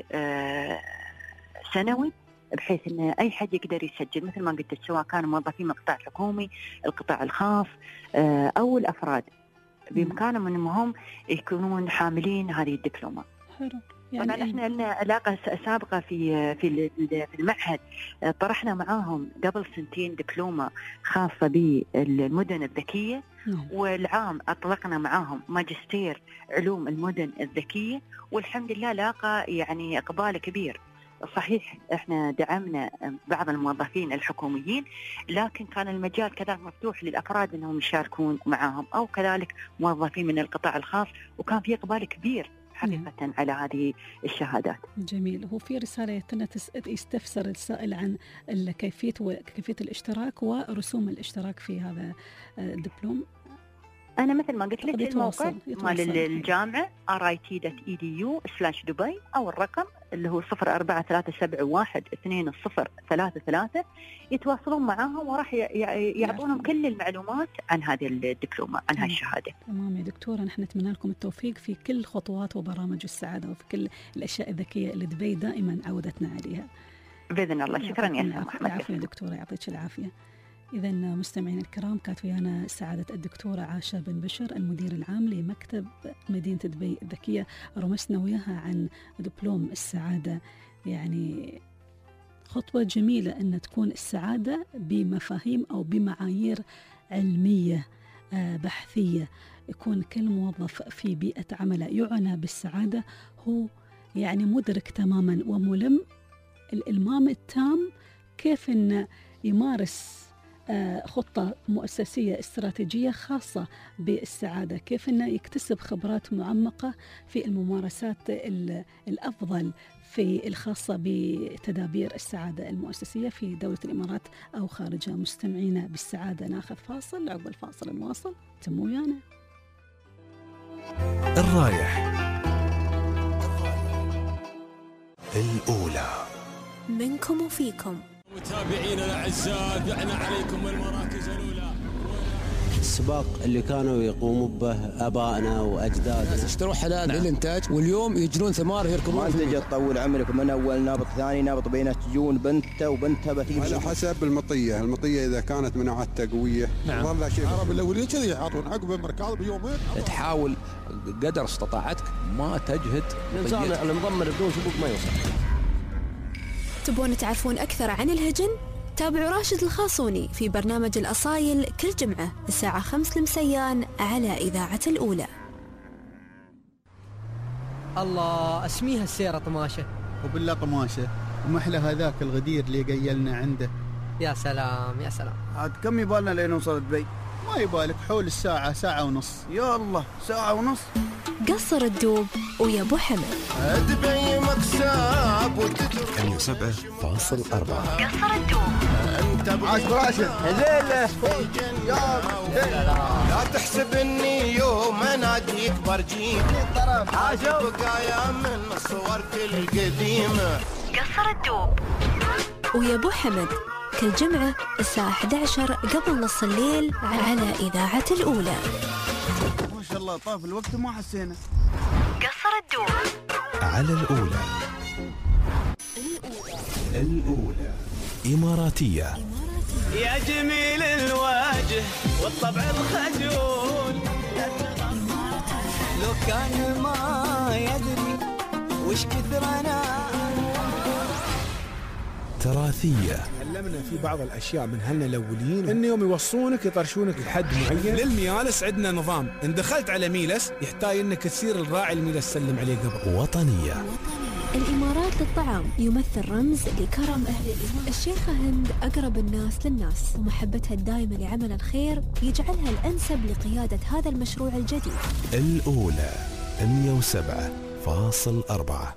سنوي بحيث أن أي حد يقدر يسجل مثل ما قلت، سواء كانوا موظفين من القطاع الحكومي، القطاع الخاص أو الأفراد، بإمكانهم أنهم يكونون حاملين هذه الدبلومة. حلو. يعني طبعا احنا لنا علاقه سابقه في في في المعهد، طرحنا معاهم قبل سنتين دبلومه خاصه بالمدن الذكيه. نعم. والعام اطلقنا معاهم ماجستير علوم المدن الذكيه، والحمد لله لاقى يعني اقبال كبير. صحيح احنا دعمنا بعض الموظفين الحكوميين، لكن كان المجال كذلك مفتوح للافراد انهم يشاركون معاهم، او كذلك موظفين من القطاع الخاص، وكان في اقبال كبير حقيقة مم. على هذه الشهادات. جميل. هو في رسالة يستفسر السائل عن كيفية وكيفية الاشتراك ورسوم الاشتراك في هذا الدبلوم. أنا مثل ما قلت لك الموقع مال الجامعة آر آي تي دوت إي دي يو سلاش دبي، أو الرقم اللي هو صفر أربعة ثلاثة سبعة واحد اثنين صفر ثلاثة ثلاثة، يتواصلون معاهم وراح يعطونهم كل المعلومات عن هذه الدبلومة، عن هذه الشهادة. تمام يا دكتورة، نحن نتمنى لكم التوفيق في كل خطوات وبرامج السعادة وفي كل الأشياء الذكية اللي دبي دائما عودتنا عليها بإذن الله. شكرا يا محمد. العافية دكتورة، يعطيك العافية. إذا مستمعين الكرام، كانت ويانا سعادة الدكتورة عاشة بن بشر، المدير العام لمكتب مدينة دبي الذكية، رمسنا وياها عن دبلوم السعادة. يعني خطوة جميلة أن تكون السعادة بمفاهيم أو بمعايير علمية بحثية، يكون كل موظف في بيئة عمله يعنى بالسعادة هو يعني مدرك تماما وملم الإلمام التام كيف أن يمارس خطة مؤسسية استراتيجية خاصة بالسعادة، كيف أنه يكتسب خبرات معمقة في الممارسات الأفضل في الخاصة بتدابير السعادة المؤسسية في دولة الإمارات أو خارجها. مستمعينا بالسعادة، ناخذ فاصل، عقب الفاصل نواصل، تموا ويانا. الرايح الأولى منكم وفيكم. متابعينا الاعزاء، دعنا عليكم المراكز الاولى. السباق اللي كانوا يقوموا به ابائنا واجدادنا، اشتروا حلال نعم. للانتاج، واليوم يجرون ثمار يركبون. ما تجي تطول عمرك من اول نابط ثاني نابط بينات تجون بنته وبنتها بتجي على حسب المطيه، المطيه اذا كانت مناعتها قويه نعم. والله شيء العرب الاولين كذي يحطون عقب المركاض بيومين. تحاول قدر استطاعتك ما تجهد الانسان المضمر بدون سبوق ما يوصل. تبون تعرفون أكثر عن الهجن؟ تابعوا راشد الخاصوني في برنامج الأصايل كل جمعة الساعة خمس المسيان على إذاعة الأولى. الله، اسميها السيرة طماشة. وبالله طماشة، ومحلى هذاك الغدير اللي قيلنا عنده. يا سلام يا سلام. عاد كم يبالنا لين نوصل دبي؟ ما يبالك حول الساعة، ساعة ونص. يا الله، ساعة ونص. قصر الدوب ويا ابو حمد. دبي مكسب وتجرب. مية وسبعة فاصل أربعة. قصر الدوب. انت عاش براشد. هذيله. لا تحسب اني يوم اناديك برجيك. حاجة بقايا من صورك القديمة. قصر الدوب ويا ابو حمد كل جمعة الساعة إحدى عشر قبل نص الليل على إذاعة الأولى. ما شاء الله طاف الوقت وما حسينا. قصر الدوب على الأولى. الأولى إماراتية. يا جميل الوجه والطبع الخجول، لو كان ما يدري وش كثر أنا. تراثية. علمنا في بعض الأشياء من هلنا الأولين إن يوم يوصونك يطرشونك لحد معين. للميالس عندنا نظام، إن دخلت على ميلس يحتاج إنك تصير الراعي الميلس سلم عليه قبل. وطنية. الإمارات للطعام يمثل رمز لكرم أهل الإمارات. الشيخة هند أقرب الناس للناس، ومحبتها الدائمة لعمل الخير يجعلها الأنسب لقيادة هذا المشروع الجديد. الأولى مية وسبعة فاصل أربعة.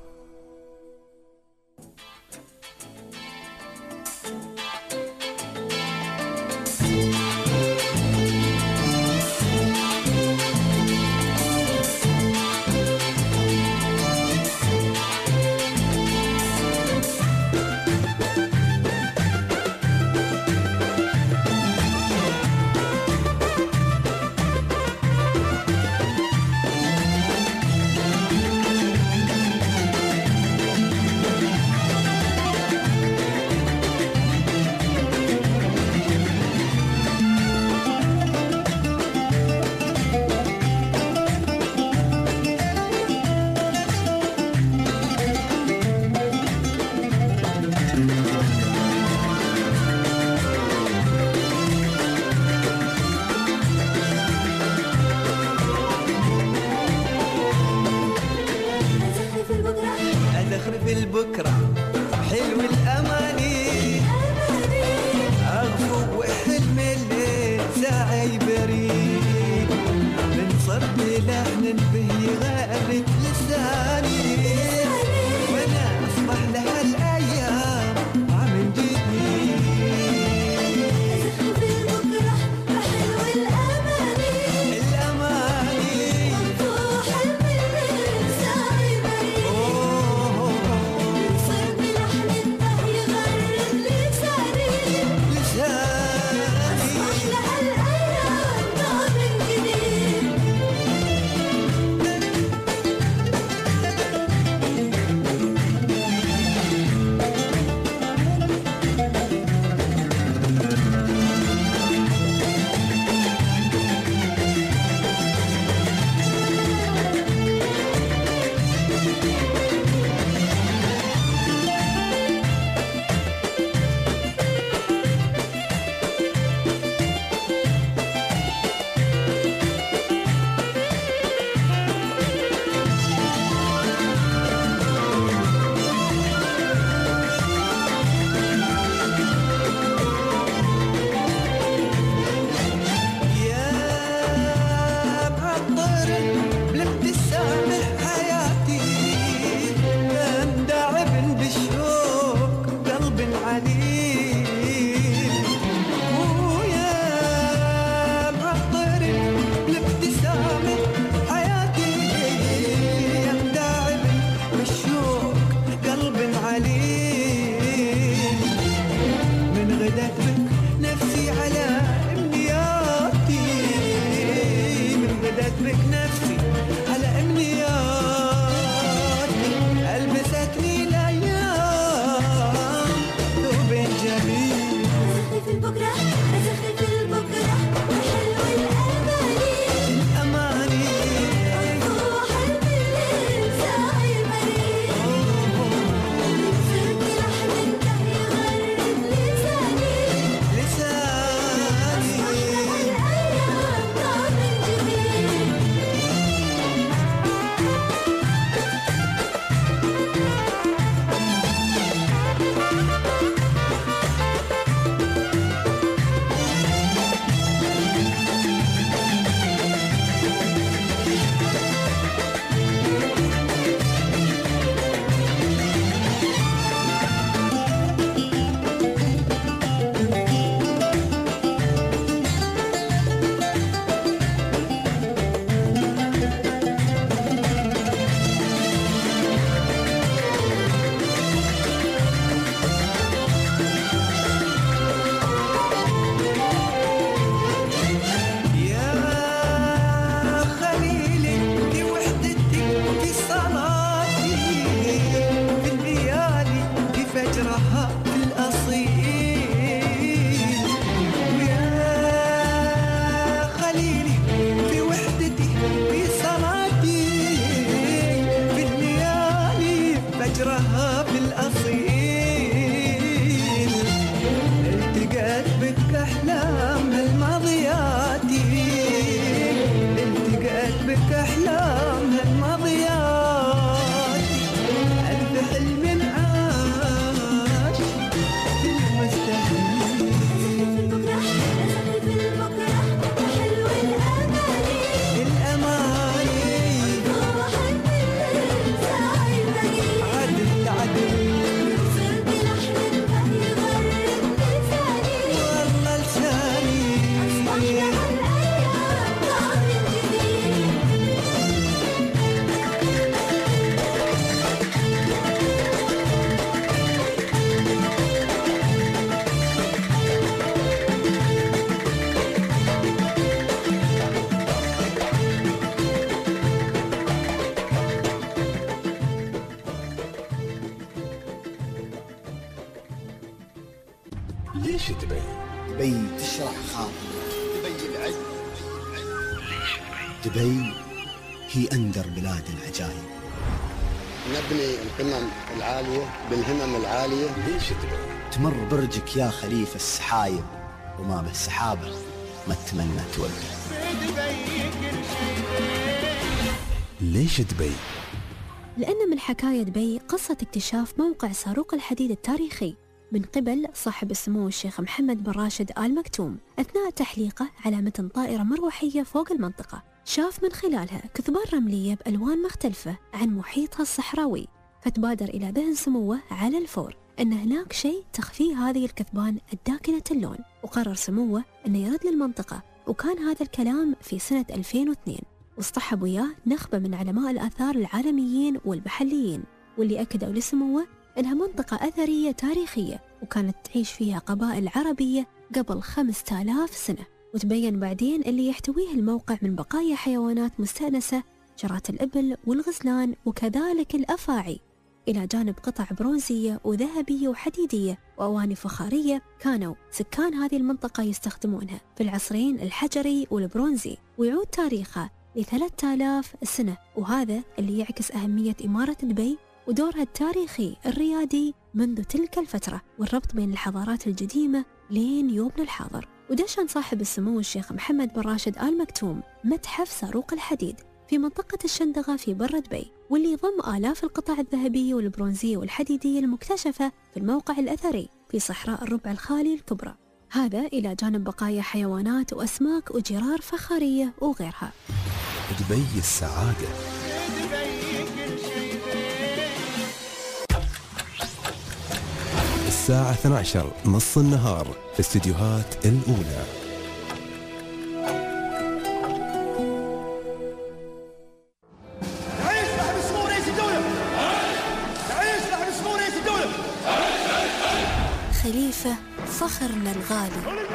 عليم ويا معطر الابتسامة حياتي يا مداعب والشوق قلب عليم من غدك بك نفسي على امنياتي من غدك بك نفسي على امنياتي البستني الايام ثوب جميل ازخرف البكره ازخرف البكره وحلو الاماني الاماني روح البلد ساعي مريض صرت لحن انت يغرد لساني لساني الايام طعم جميل يا خليلي في وحدتي في صلاتي في الليالي في فجرها في الأصيل ويا خليلي في وحدتي في صلاتي في الليالي فجرها في الأصيل التقت بك أحلام هالماضياتي التقت بك أحلام هالماضياتي ألف حلم عاش في المستحيل ازخرف البكره وحلو الاماني الأماني روح البلد ساعي مريض عدل عدل صرت لحن انت يغرد لساني والله لساني احلى الايام طعم جديد ليش دبي؟ دبي تشرح خاطري دبي العز ليش دبي؟ دبي هي أندر بلاد العجائب نبني القمم العالية بالهمم العالية. ليش دبي؟ تمر برجك يا خليفة السحايب وما بالسحابة ما تتمنى توقف. ليش دبي؟ لأن من حكاية دبي قصة اكتشاف موقع صاروخ الحديد التاريخي من قبل صاحب السمو الشيخ محمد بن راشد آل مكتوم أثناء تحليقه على متن طائرة مروحية فوق المنطقة. شاف من خلالها كثبان رملية بألوان مختلفة عن محيطها الصحراوي، فتبادر إلى ذهن سموه على الفور أن هناك شيء تخفيه هذه الكثبان الداكنة اللون، وقرر سموه أنه يرد للمنطقة. وكان هذا الكلام في سنة ألفين واثنين، واصطحب وياه نخبة من علماء الآثار العالميين والمحليين، واللي أكدوا لسموه أنها منطقة أثرية تاريخية وكانت تعيش فيها قبائل عربية قبل خمسة آلاف سنة. وتبين بعدين اللي يحتويه الموقع من بقايا حيوانات مستأنسة، جرات الإبل والغزلان وكذلك الأفاعي، إلى جانب قطع برونزية وذهبية وحديدية وأواني فخارية كانوا سكان هذه المنطقة يستخدمونها في العصرين الحجري والبرونزي، ويعود تاريخها لثلاثة آلاف سنة. وهذا اللي يعكس أهمية إمارة دبي ودورها التاريخي الريادي منذ تلك الفترة، والربط بين الحضارات القديمة لين يومنا الحاضر. ودشن صاحب السمو الشيخ محمد بن راشد آل مكتوم متحف صاروخ الحديد في منطقة الشندقة في بر دبي، واللي يضم آلاف القطع الذهبية والبرونزية والحديدية المكتشفة في الموقع الأثري في صحراء الربع الخالي الكبرى، هذا إلى جانب بقايا حيوانات وأسماك وجرار فخارية وغيرها. دبي السعادة. الساعة اثنتي عشرة نص النهار في استديوهات الأولى. تعيش لحم سمو رئيس الدولة. تعيش لحم سمو رئيس الدولة. خليفة فخرنا الغالي.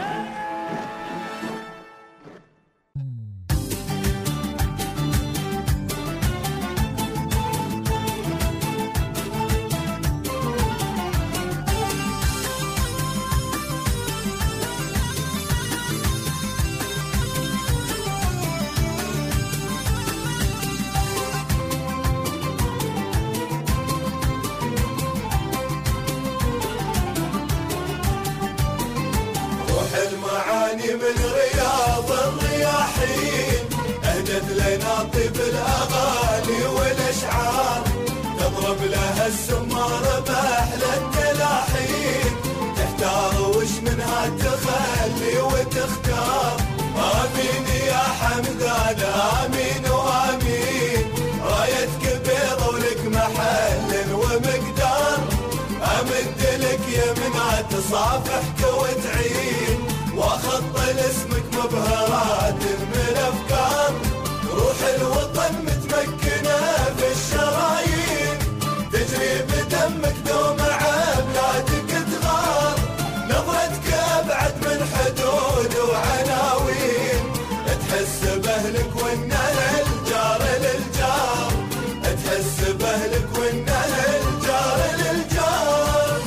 من رياض الرياحين أهدت لنا طيب الأغاني والأشعار تضرب لها السمار بأحلى التلاحين تحتار وش منها تخلي وتختار. آمين يا حمدان آمين وآمين رايتك بيض ولك محل ومقدار. أمد لك يمنى تصافحك وتعين واخط لاسمك مبهرات من افكار. روح الوطن متمكنه في الشرايين تجري بدمك دوم عبلاتك تغار. نظرتك ابعد من حدود وعناوين تحس باهلك وانها الجار للجار. تحس باهلك وانها الجار للجار.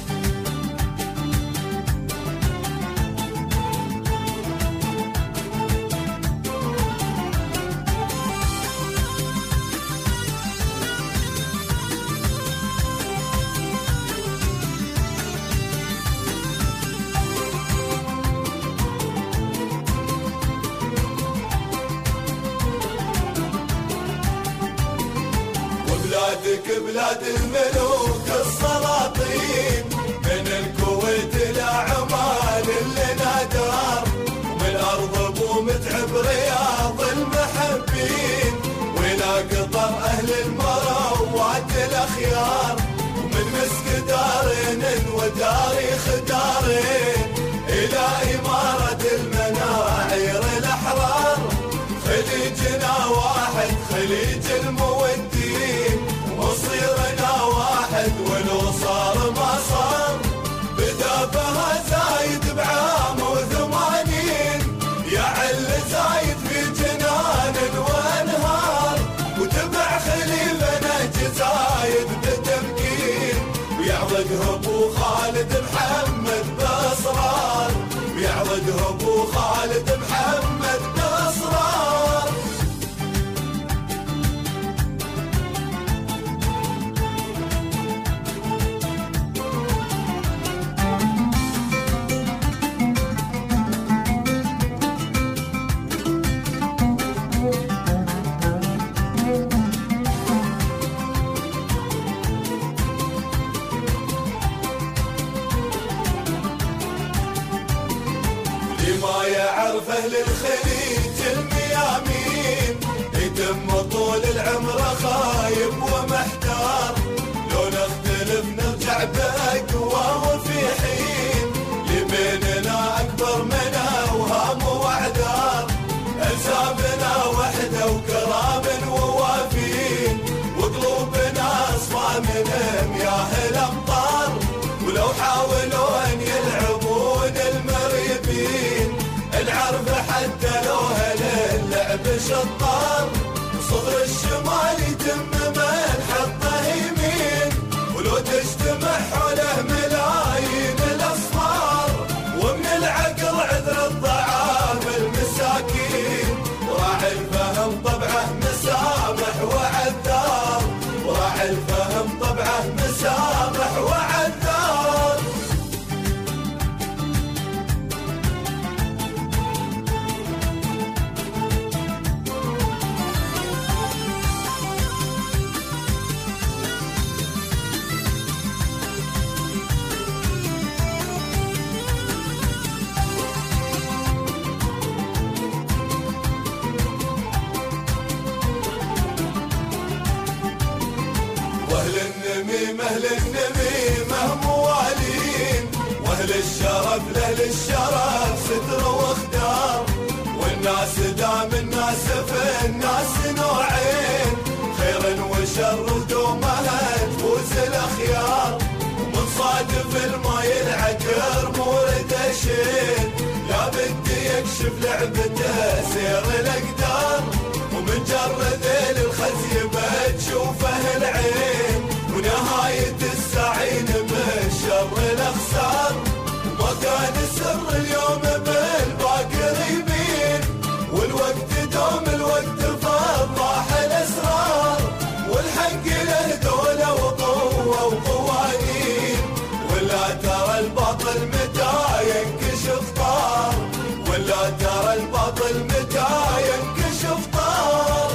بلادك بلاد الملوك السلاطين من الكويت إلى عمان لنا دار. من أرض أبو متعب رياض المحبين وإلى قطر أهل المروات الأخيار. ومن مسك دارين وتاريخ دارين إلى إمارة المناعير الأحرار. خليجنا واحد خليج المودين مصيرنا واحد ولو صار ما صار. بدا بها زايد بعام وثمانين يعل زايد في جنان وانهار. وتبع خليفة نهج زايد بالتمكين ويعضدها ابو خالد محمد باسرار. ويعضدها ابو خالد محمد باسرار. لما يعرف أهل الخليج الميامين يتم طول العمر خايب ومحتار. لو نختلف نرجع بأقوى وفي حين لبيننا أكبر من أوهام وأعذار. أنسابنا وحدة وكرام ووافين وقلوبنا أصفى من مياه الأمطار. ولو حاولوا أن يلعبون المريبين العرب حتى لو هل اللعب شطار. صدر الشمال يتم من حطه يمين ولو تجتمع حوله ملايين الأصفار. ومن العقل عذر الضعاف المساكين وراعي الفهم طبعه مسامح وعذار. وراعي الفهم طبعه مسامح وعذار. حفلة للشرف ستر واختار، والناس دام الناس في الناس نوعين، خير وشر ودومها تفوز الأخيار، ومنصادف الماي العكر مورد شين، لا بدي يكشف لعبته سير الأقدار، ومن جرد للخزي بتشوفه العين، ونهاية السعين بالشر الأخسار، وما كان سر اليوم بالباكر يبين، والوقت دوم الوقت فضاح الأسرار، والحق له دولة وقوة وقوانين، ولا ترى الباطل متى ينكشف طار، ولا ترى الباطل متى ينكشف طار.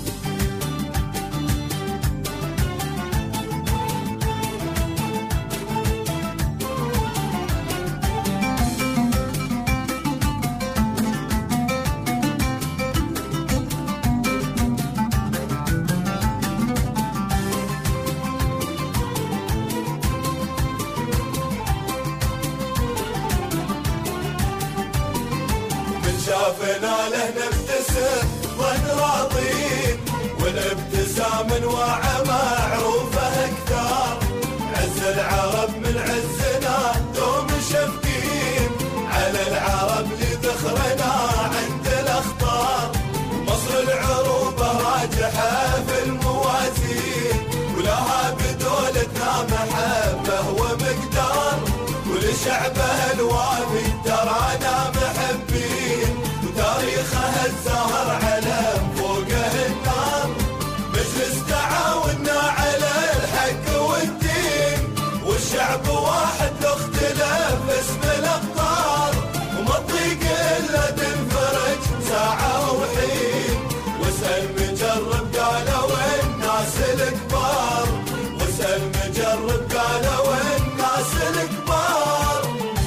شافنا له نبتسم ظن راضين، والابتسام انواع معروفه كثار، عز العرب من عزنا دوم شفقين، على العرب لذخرنا عند الاخطار، مصر العروبه راجحه في الموازين، ولها بدولتنا محبه ومقدار، ولشعبها الوافي ترانا محبين، وتاريخها الزهر علم فوقه النار، مجلس تعاوننا على الحق والدين، والشعب واحد لو اختلف اسم الاقطار، وما تطيق الا تنفرج ساعه وحين، واسال مجرب قالوا الناس الكبار، واسال مجرب قالوا الناس الكبار.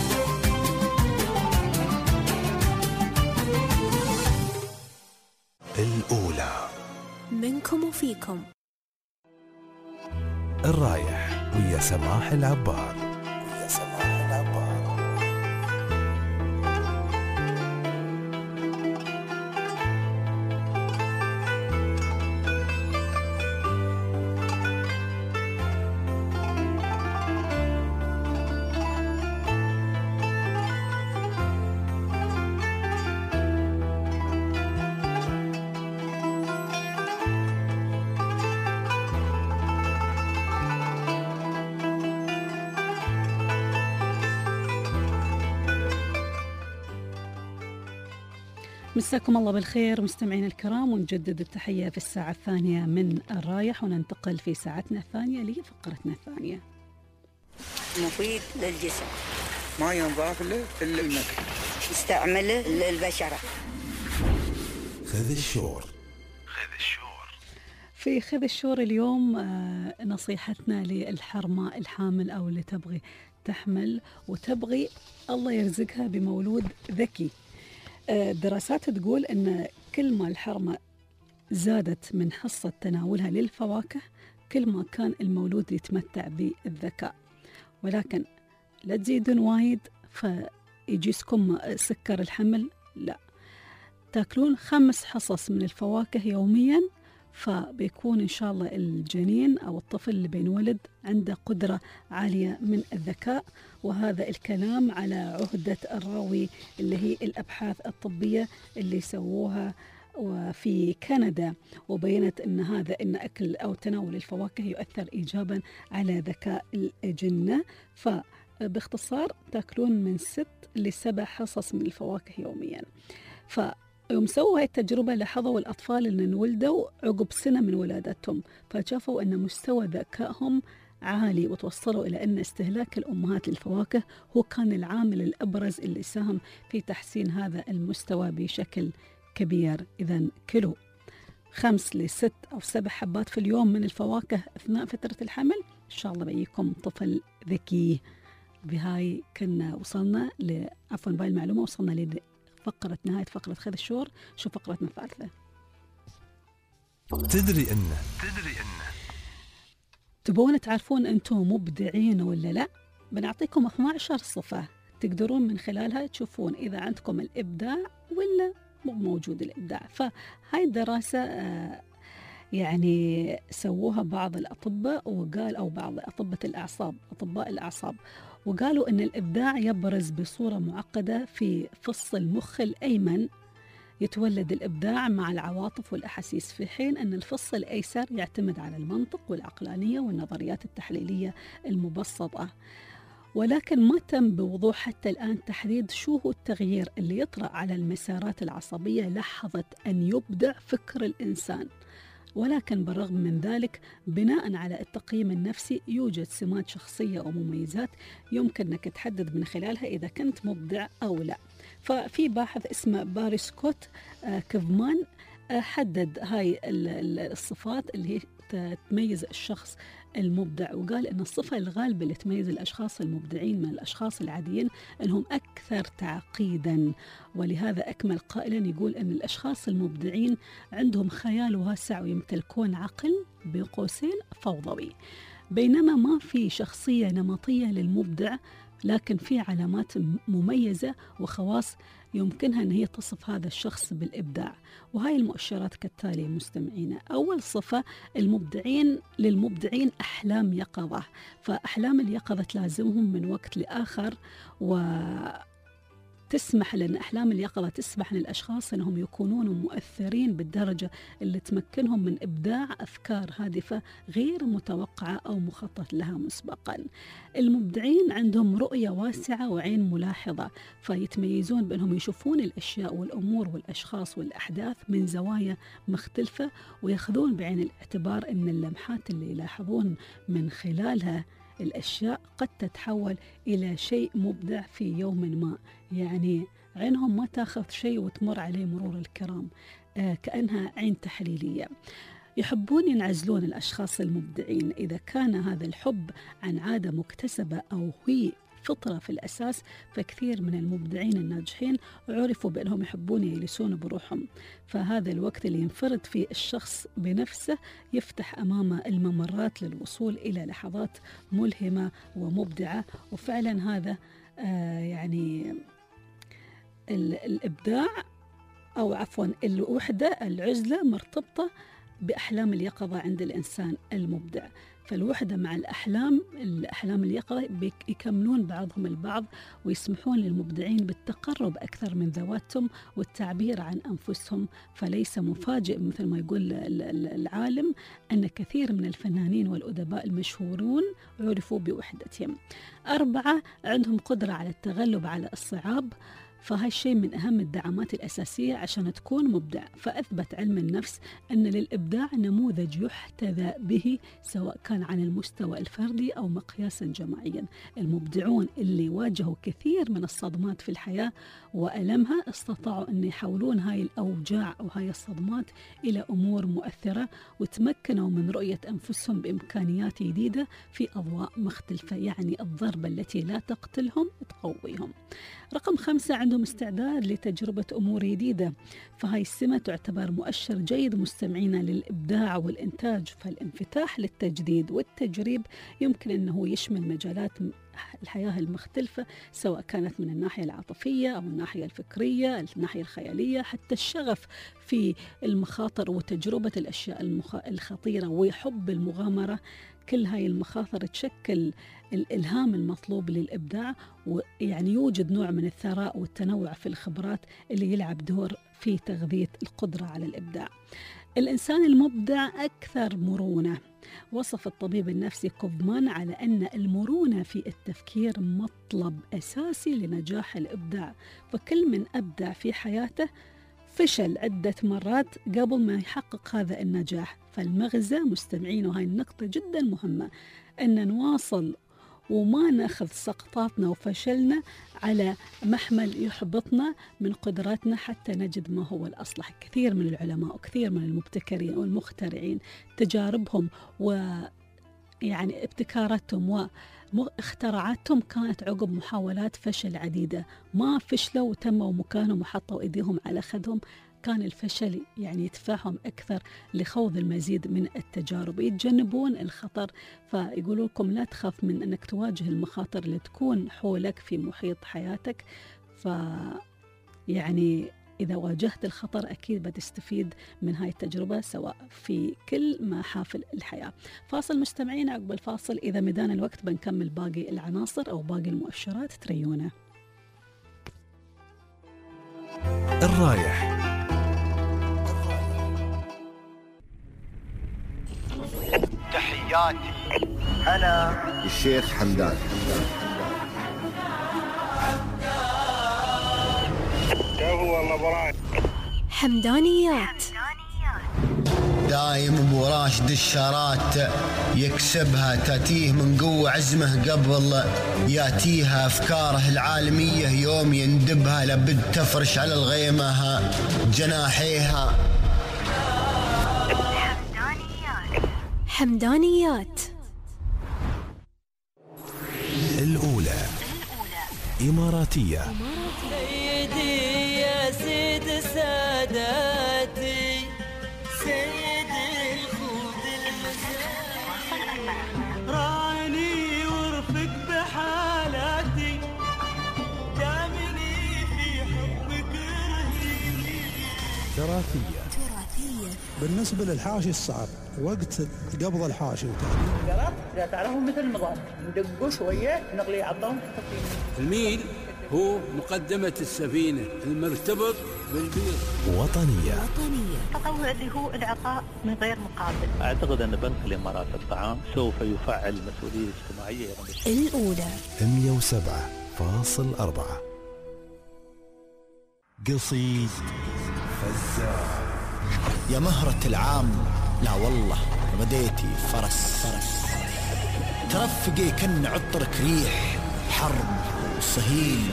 الأولى منكم وفيكم. الرايح ويا سماح العبار. ويا سماح العبار. مساكم الله بالخير مستمعينا الكرام، ونجدد التحية في الساعة الثانية من الرايح، وننتقل في ساعتنا الثانية لفقرتنا الثانية. مفيد للجسم، ما ينضاف له إلا المكر، يستعمله للبشرة. خذ الشور. خذ الشور. في خذ الشور اليوم نصيحتنا للحرماء الحامل أو اللي تبغي تحمل وتبغي الله يرزقها بمولود ذكي. دراسات تقول أن كل ما الحرمة زادت من حصة تناولها للفواكه كل ما كان المولود يتمتع بالذكاء، ولكن لا تزيدون وايد فيجيسكم سكر الحمل، لا، تاكلون خمس حصص من الفواكه يوميا فبيكون إن شاء الله الجنين أو الطفل اللي بينولد عنده قدرة عالية من الذكاء. وهذا الكلام على عهدة الراوي اللي هي الأبحاث الطبية اللي سووها في كندا، وبينت أن هذا أن أكل أو تناول الفواكه يؤثر إيجابا على ذكاء الجنة. فباختصار تاكلون من ست لسبع حصص من الفواكه يوميا. ف يوم سووا هاي التجربة لاحظوا الأطفال اللي انولدوا عقب سنة من ولادتهم فشافوا أن مستوى ذكائهم عالي، وتوصلوا إلى أن استهلاك الأمهات للفواكه هو كان العامل الأبرز اللي ساهم في تحسين هذا المستوى بشكل كبير. إذن كلوا خمس لست أو سبع حبات في اليوم من الفواكه أثناء فترة الحمل، إن شاء الله بيكم طفل ذكي. بهاي كنا وصلنا ل عفوا بهاي المعلومة وصلنا ل فقرة نهاية فقرة خذ الشور. شو فقرتنا الثالثة؟ تدري إنه تدري إنه تبون تعرفون أنتم مبدعين ولا لا؟ بنعطيكم اثنتي عشرة صفة تقدرون من خلالها تشوفون إذا عندكم الإبداع ولا مو موجود الإبداع. فهاي الدراسة يعني سووها بعض الأطباء وقال أو بعض أطباء الأعصاب أطباء الأعصاب وقالوا أن الإبداع يبرز بصورة معقدة في فص المخ الأيمن. يتولد الإبداع مع العواطف والأحاسيس، في حين أن الفص الأيسر يعتمد على المنطق والعقلانية والنظريات التحليلية المبسطة. ولكن ما تم بوضوح حتى الآن تحديد شو هو التغيير اللي يطرأ على المسارات العصبية لحظة أن يبدع فكر الإنسان. ولكن بالرغم من ذلك بناء على التقييم النفسي يوجد سمات شخصية ومميزات يمكن أنك تحدد من خلالها إذا كنت مبدع أو لا. ففي باحث اسمه باري سكوت كيفمان حدد هاي الصفات اللي هي تميز الشخص المبدع، وقال أن الصفة الغالبة اللي تميز الأشخاص المبدعين من الأشخاص العاديين أنهم أكثر تعقيدا. ولهذا أكمل قائلا يقول أن الأشخاص المبدعين عندهم خيال واسع ويمتلكون عقل بقوسين فوضوي، بينما ما في شخصية نمطية للمبدع، لكن في علامات مميزة وخواص يمكنها أن هي تصف هذا الشخص بالإبداع. وهاي المؤشرات كالتالي مستمعين. أول صفة، المبدعين للمبدعين أحلام يقظة، فأحلام اليقظة تلازمهم من وقت لآخر، وتسمح لأن أحلام اليقظة تسمح للأشخاص أنهم يكونون مؤثرين بالدرجة اللي تمكنهم من إبداع أفكار هادفة غير متوقعة أو مخطط لها مسبقا. المبدعين عندهم رؤية واسعة وعين ملاحظة، فيتميزون بأنهم يشوفون الأشياء والأمور والأشخاص والأحداث من زوايا مختلفة، ويأخذون بعين الاعتبار أن اللمحات اللي يلاحظون من خلالها الأشياء قد تتحول إلى شيء مبدع في يوم ما. يعني عينهم ما تأخذ شيء وتمر عليه مرور الكرام، آه كأنها عين تحليلية. يحبون ينعزلون الأشخاص المبدعين إذا كان هذا الحب عن عادة مكتسبة أو هي فطرة في الأساس، فكثير من المبدعين الناجحين عرفوا بأنهم يحبون يجلسون بروحهم. فهذا الوقت اللي ينفرد فيه الشخص بنفسه يفتح أمامه الممرات للوصول إلى لحظات ملهمة ومبدعة. وفعلا هذا آه يعني الإبداع أو عفوا الوحدة العزلة مرتبطة بأحلام اليقظة عند الإنسان المبدع. فالوحدة مع الأحلام الأحلام اليقظة يكملون بعضهم البعض ويسمحون للمبدعين بالتقرب أكثر من ذواتهم والتعبير عن أنفسهم. فليس مفاجئ مثل ما يقول العالم أن كثير من الفنانين والأدباء المشهورون عرفوا بوحدتهم. أربعة، عندهم قدرة على التغلب على الصعاب، فهاي الشيء من أهم الدعامات الأساسية عشان تكون مبدع. فأثبت علم النفس أن للإبداع نموذج يحتذى به سواء كان على المستوى الفردي أو مقياسا جماعيا. المبدعون اللي واجهوا كثير من الصدمات في الحياة وألمها استطاعوا أن يحولون هاي الأوجاع أو هاي الصدمات إلى أمور مؤثرة، وتمكنوا من رؤية أنفسهم بإمكانيات جديدة في أضواء مختلفة. يعني الضربة التي لا تقتلهم تقويهم. رقم خمسة، عندهم استعداد لتجربة أمور جديدة، فهاي السمة تعتبر مؤشر جيد مستمعين للإبداع والإنتاج. فالانفتاح للتجديد والتجريب يمكن أنه يشمل مجالات الحياة المختلفة، سواء كانت من الناحية العاطفية أو الناحية الفكرية، الناحية الخيالية، حتى الشغف في المخاطر وتجربة الأشياء المخ... الخطيرة وحب المغامرة. كل هاي المخاطر تشكل الإلهام المطلوب للإبداع، ويعني يوجد نوع من الثراء والتنوع في الخبرات اللي يلعب دور في تغذية القدرة على الإبداع. الإنسان المبدع أكثر مرونة. وصف الطبيب النفسي كوفمان على أن المرونة في التفكير مطلب أساسي لنجاح الإبداع، فكل من أبدع في حياته فشل عدة مرات قبل ما يحقق هذا النجاح. فالمغزى مستمعين، وهاي النقطة جدا مهمة، أن نواصل وما ناخذ سقطاتنا وفشلنا على محمل يحبطنا من قدراتنا حتى نجد ما هو الأصلح. كثير من العلماء وكثير من المبتكرين والمخترعين تجاربهم ويعني ابتكاراتهم واختراعاتهم كانت عقب محاولات فشل عديدة، ما فشلوا وتموا مكانهم وحطوا إيديهم على خدهم، كان الفشل يعني يدفعهم أكثر لخوض المزيد من التجارب، يتجنبون الخطر. فيقولوا لكم لا تخاف من أنك تواجه المخاطر اللي تكون حولك في محيط حياتك. ف يعني إذا واجهت الخطر أكيد بتستفيد من هاي التجربة سواء في كل محافل الحياة. فاصل مستمعين، عقب الفاصل إذا مدان الوقت بنكمل باقي العناصر أو باقي المؤشرات. تريونا الرايح. تحياتي أنا الشيخ حمدان. حمدانيات دايم ابو راشد الشارات يكسبها، تاتيه من قوة عزمه قبل ياتيها افكاره العالمية، يوم يندبها لابد تفرش على الغيمة جناحيها. حمدانيات الأولى إماراتية. سيدي يا سيد ساداتي، سيد الخوض المزاج، راعني وارفق بحالاتي، دامني في حبك رهيني. تراثية. بالنسبة للحاشي الصعب وقت قبض الحاشي وتعليم قرط إذا تعرفوا مثل النظام ندقوا شوية نغلي عطهم الميل هو مقدمة السفينة المرتبط بالبير. وطنية. وطنية التطوع اللي هو العطاء من غير مقابل. أعتقد أن بنك الإمارات الطعام سوف يفعل المسؤولية الاجتماعية. الأولى مئة وسبعة فاصل أربعة. قصيد فزاع. يا مهرة العام لا والله بديتي فرس فرس ترفقي كن عطرك ريح حرب وصهيل.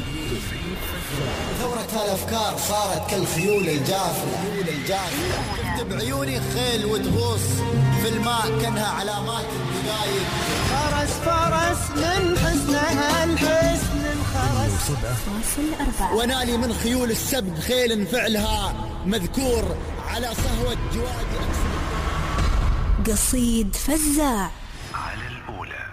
ثورة الأفكار صارت كالخيول الجافية تكتب عيوني خيل وتغوص في الماء كأنها علامات الدقايق. فرس فرس من حسنها الحسن الخرس. ونالي من خيول السبق خيل فعلها مذكور على صهوة جوادي. قصيد فزاع. على الأولى.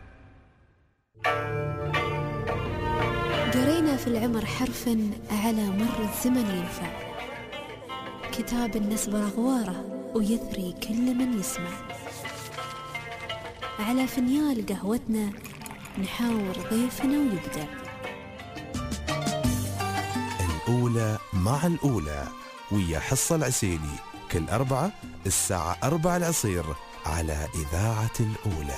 قرينا في العمر حرفا على مر الزمن ينفع، كتاب النسب أغواره ويثري كل من يسمع. على فنيال قهوتنا نحاور ضيفنا ويبدع. الأولى مع الأولى ويا حصة العسيلي كل أربعة الساعة أربعة العصير على إذاعة الأولى.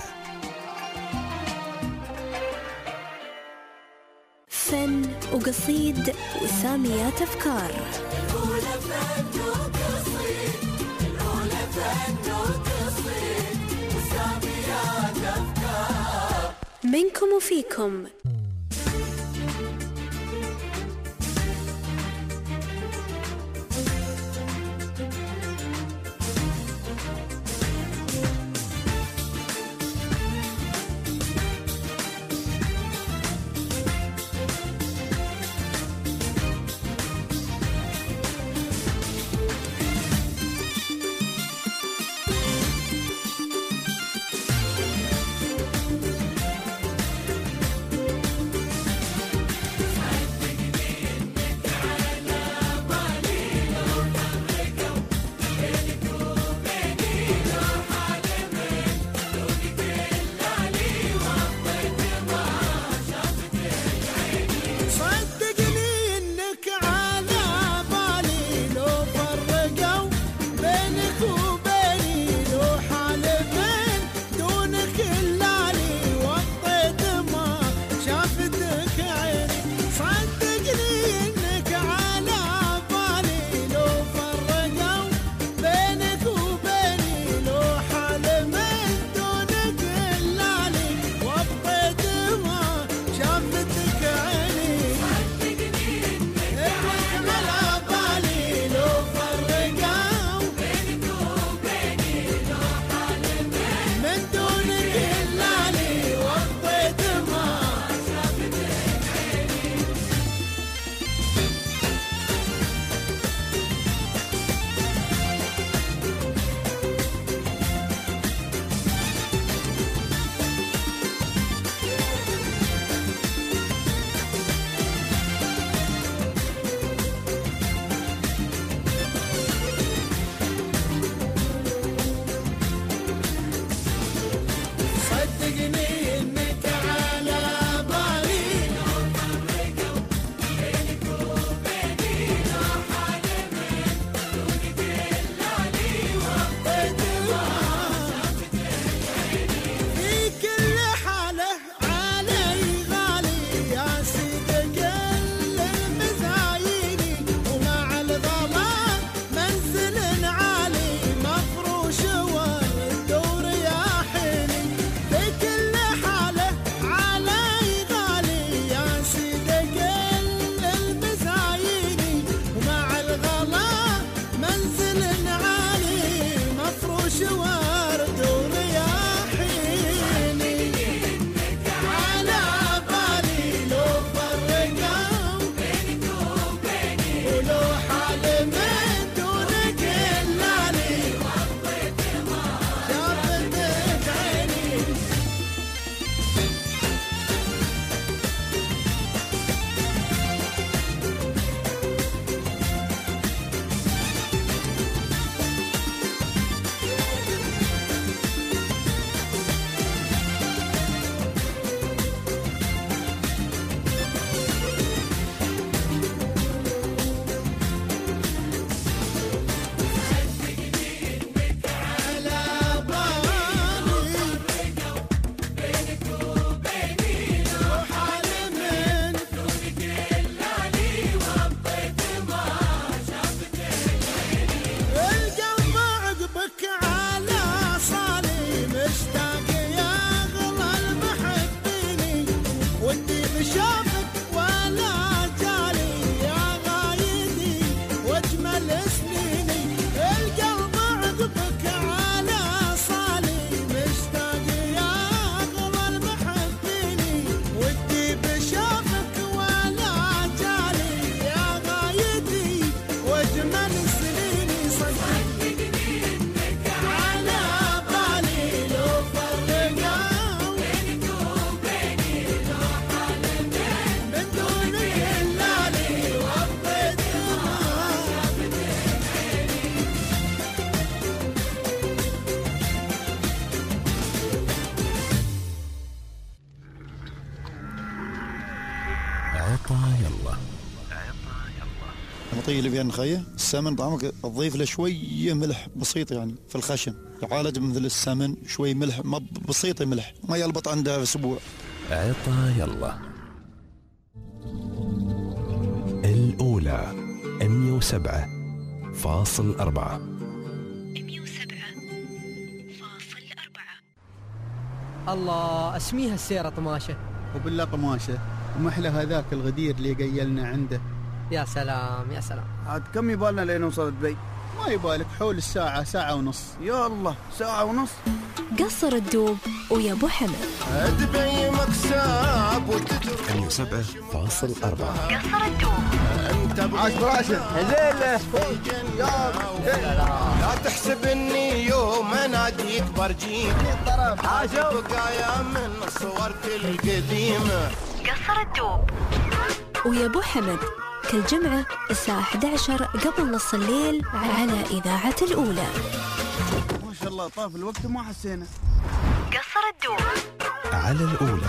فن وقصيد وساميات أفكار. الأولى فن وقصيد، الأولى فن وقصيد وساميات أفكار. منكم وفيكم. عطا يلا. المطية اللي فيها النخية السمن طعمك تضيف له شوية ملح بسيط يعني في الخشن يعالج مثل السمن شوي ملح ما بسيطة ملح ما يلبط عندها في أسبوع. عطا يلا. الأولى مية وسبعة فاصل أربعة. مية وسبعة فاصل أربعة. الله اسميها السيرة طماشة. وبالله طماشة ومحلى هذاك الغدير اللي قيلنا عنده. يا سلام يا سلام. عاد كم يبالنا لين نوصل دبي؟ ما يبالك حول الساعة ساعة ونص. يا الله ساعة ونص. قصر الدوب ويا ابو حمد. دبي مكساب وتترك مية وسبعة فاصل أربعة. قصر الدوب. انت عاش براشد. هزيله لا تحسب اني يوم اناديك برجيك عاشق بقايا من صورتي القديمة. قصر الدوب ويا ابو حمد كل جمعة الساعة أحد عشر قبل نص الليل على إذاعة الأولى. ما شاء الله طاف الوقت وما حسينا. قصر الدوب على الأولى.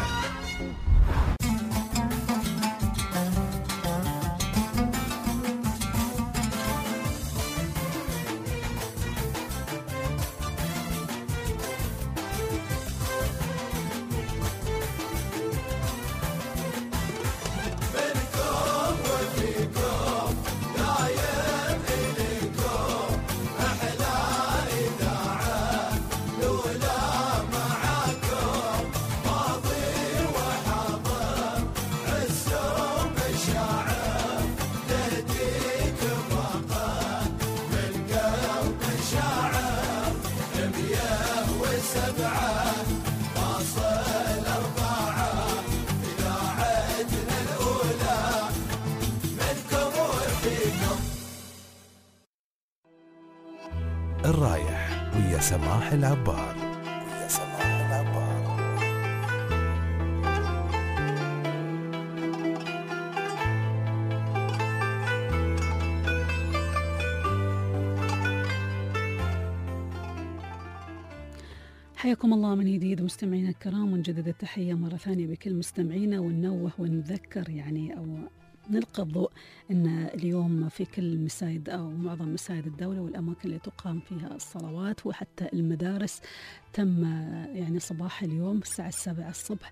الرايح ويا سماح العبار. ويا سماح العبار. حياكم الله من جديد مستمعينا الكرام، ونجدد التحية مرة ثانية بكل مستمعينا، وننوه ونذكر يعني أو نلقي الضوء أن اليوم في كل مساجد أو معظم مساجد الدولة والأماكن اللي تقام فيها الصلوات وحتى المدارس تم يعني صباح اليوم الساعة السابعة الصبح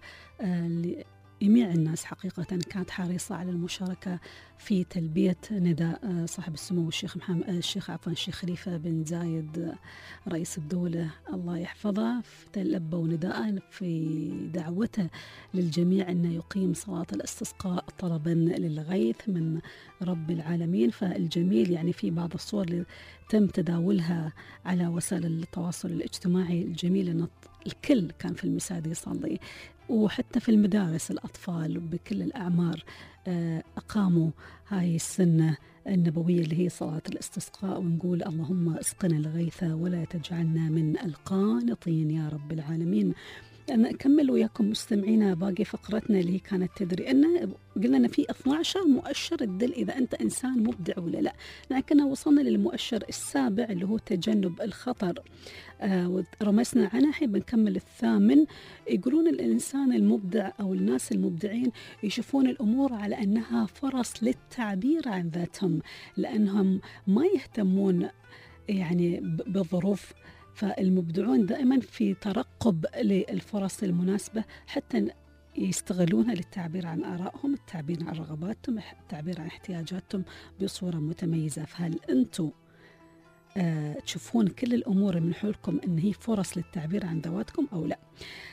جميع الناس حقيقة كانت حريصة على المشاركة في تلبية نداء صاحب السمو الشيخ محمد الشيخ عفوا الشيخ خليفة بن زايد رئيس الدولة الله يحفظه، تلبوا نداء في دعوته للجميع أن يقيم صلاة الاستسقاء طلبا للغيث من رب العالمين. فالجميل يعني في بعض الصور اللي تم تداولها على وسائل التواصل الاجتماعي الجميل أن الكل كان في المساجد يصلي، وحتى في المدارس الأطفال بكل الأعمار أقاموا هاي السنة النبوية اللي هي صلاة الاستسقاء، ونقول اللهم اسقنا الغيث ولا تجعلنا من القانطين يا رب العالمين. أنا أكمل وياكم مستمعينا باقي فقرتنا اللي هي كانت تدري أن قلنا أن في اثنا عشر مؤشر الدل إذا أنت إنسان مبدع ولا لا. لكن وصلنا للمؤشر السابع اللي هو تجنب الخطر، آه ورمسنا عنه. الحين بنكمل الثامن. يقولون الإنسان المبدع أو الناس المبدعين يشوفون الأمور على أنها فرص للتعبير عن ذاتهم، لأنهم ما يهتمون يعني بالظروف. فالمبدعون دائما في ترقب للفرص المناسبة حتى يستغلونها للتعبير عن آرائهم، التعبير عن رغباتهم، التعبير عن احتياجاتهم بصورة متميزة. فهل أنتم آه تشوفون كل الأمور من حولكم أن هي فرص للتعبير عن ذواتكم أو لا؟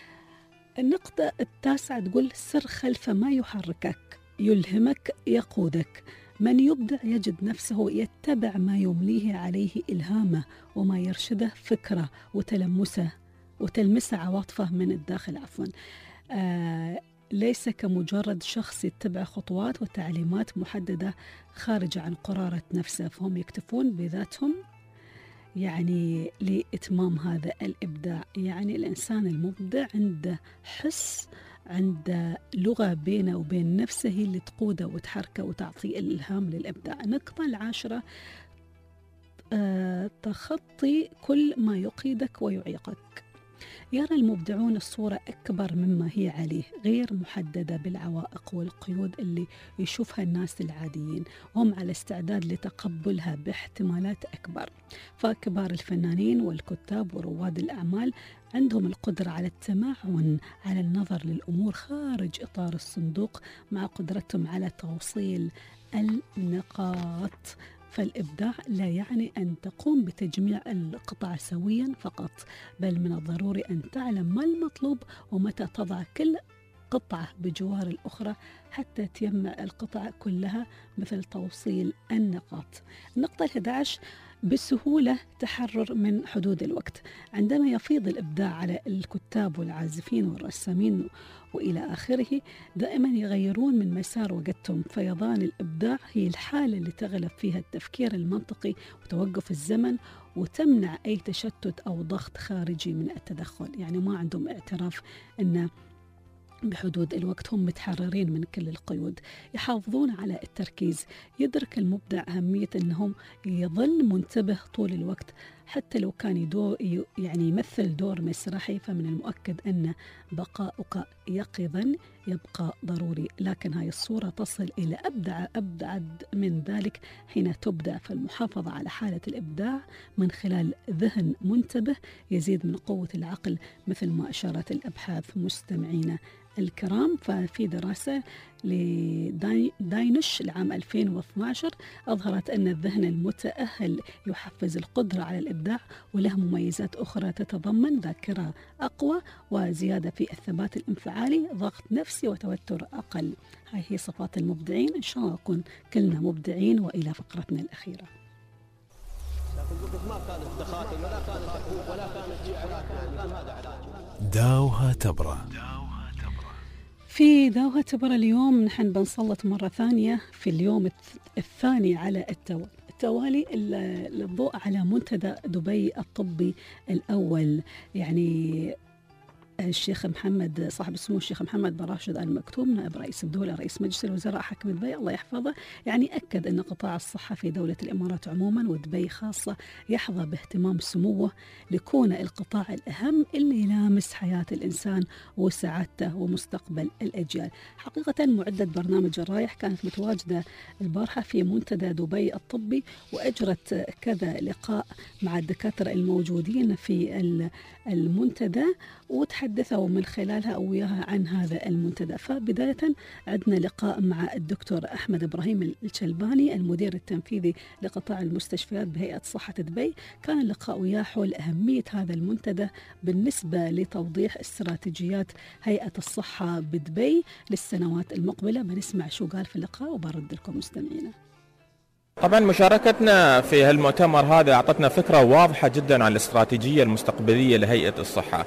النقطة التاسعة تقول سر خلف ما يحركك يلهمك يقودك. من يبدع يجد نفسه يتبع ما يمليه عليه إلهامه وما يرشده فكره وتلمسه وتلمسه عواطفه من الداخل عفوا. آه ليس كمجرد شخص يتبع خطوات وتعليمات محددة خارجة عن قرارة نفسه، فهم يكتفون بذاتهم يعني لإتمام هذا الإبداع. يعني الإنسان المبدع عنده حس، عنده لغة بينه وبين نفسه هي اللي تقوده وتحركه وتعطيه الإلهام للإبداع. النقطة العاشرة آه، تخطي كل ما يقيدك ويعيقك. يرى المبدعون الصورة أكبر مما هي عليه، غير محددة بالعوائق والقيود اللي يشوفها الناس العاديين، وهم على استعداد لتقبلها باحتمالات أكبر. فكبار الفنانين والكتاب ورواد الأعمال عندهم القدرة على التمعن على النظر للأمور خارج إطار الصندوق، مع قدرتهم على توصيل النقاط. فالإبداع لا يعني أن تقوم بتجميع القطع سويا فقط، بل من الضروري أن تعلم ما المطلوب ومتى تضع كل قطعة بجوار الأخرى حتى تجمع القطع كلها، مثل توصيل النقاط. النقطة الأحد عشر بسهولة تحرر من حدود الوقت. عندما يفيض الإبداع على الكتاب والعازفين والرسامين وإلى آخره، دائما يغيرون من مسار وقتهم. فيضان الإبداع هي الحالة اللي تغلب فيها التفكير المنطقي وتوقف الزمن، وتمنع أي تشتت أو ضغط خارجي من التدخل. يعني ما عندهم اعتراف أن بحدود الوقت، هم متحررين من كل القيود، يحافظون على التركيز. يدرك المبدع أهمية أنهم يظل منتبه طول الوقت، حتى لو كان يدور يعني يمثل دور مسرحي، فمن المؤكد أن بقاؤك يقظا يبقى ضروري. لكن هاي الصورة تصل إلى أبدع أبعد من ذلك حين تبدأ. فالمحافظة على حالة الإبداع من خلال ذهن منتبه يزيد من قوة العقل، مثل ما أشارت الأبحاث مستمعين الكرام. ففي دراسة لداينش العام ألفين واثني عشر أظهرت أن الذهن المتأهل يحفز القدرة على الإبداع، وله مميزات أخرى تتضمن ذاكرة أقوى وزيادة في الثبات الانفعالي، ضغط نفسي وتوتر أقل. هاي هي صفات المبدعين. إن شاء الله نكون كلنا مبدعين. وإلى فقرتنا الأخيرة. داوها تبرى. في داوها تبرى اليوم نحن بنسلط مرة ثانية في اليوم الثاني على التوالي التوالي الضوء على منتدى دبي الطبي الأول. يعني الشيخ محمد صاحب السمو الشيخ محمد بن راشد آل مكتوم نائب رئيس الدولة رئيس مجلس الوزراء حاكم دبي الله يحفظه، يعني أكد أن قطاع الصحة في دولة الإمارات عموما ودبي خاصة يحظى باهتمام سموه، لكون القطاع الأهم اللي يلامس حياة الإنسان وسعادته ومستقبل الأجيال. حقيقة معدة برنامج الرايح كانت متواجدة البارحة في منتدى دبي الطبي، وأجرت كذا لقاء مع الدكاترة الموجودين في المنتدى، وتحدثوا من خلالها أو وياها عن هذا المنتدى. فبداية عندنا لقاء مع الدكتور أحمد إبراهيم الشلباني المدير التنفيذي لقطاع المستشفيات بهيئة صحة دبي. كان اللقاء وياه حول أهمية هذا المنتدى بالنسبة لتوضيح استراتيجيات هيئة الصحة بدبي للسنوات المقبلة. بنسمع شو قال في اللقاء وبرد لكم مستمعينا. طبعا مشاركتنا في هالمؤتمر هذا أعطتنا فكرة واضحة جدا عن الاستراتيجية المستقبلية لهيئة الصحة،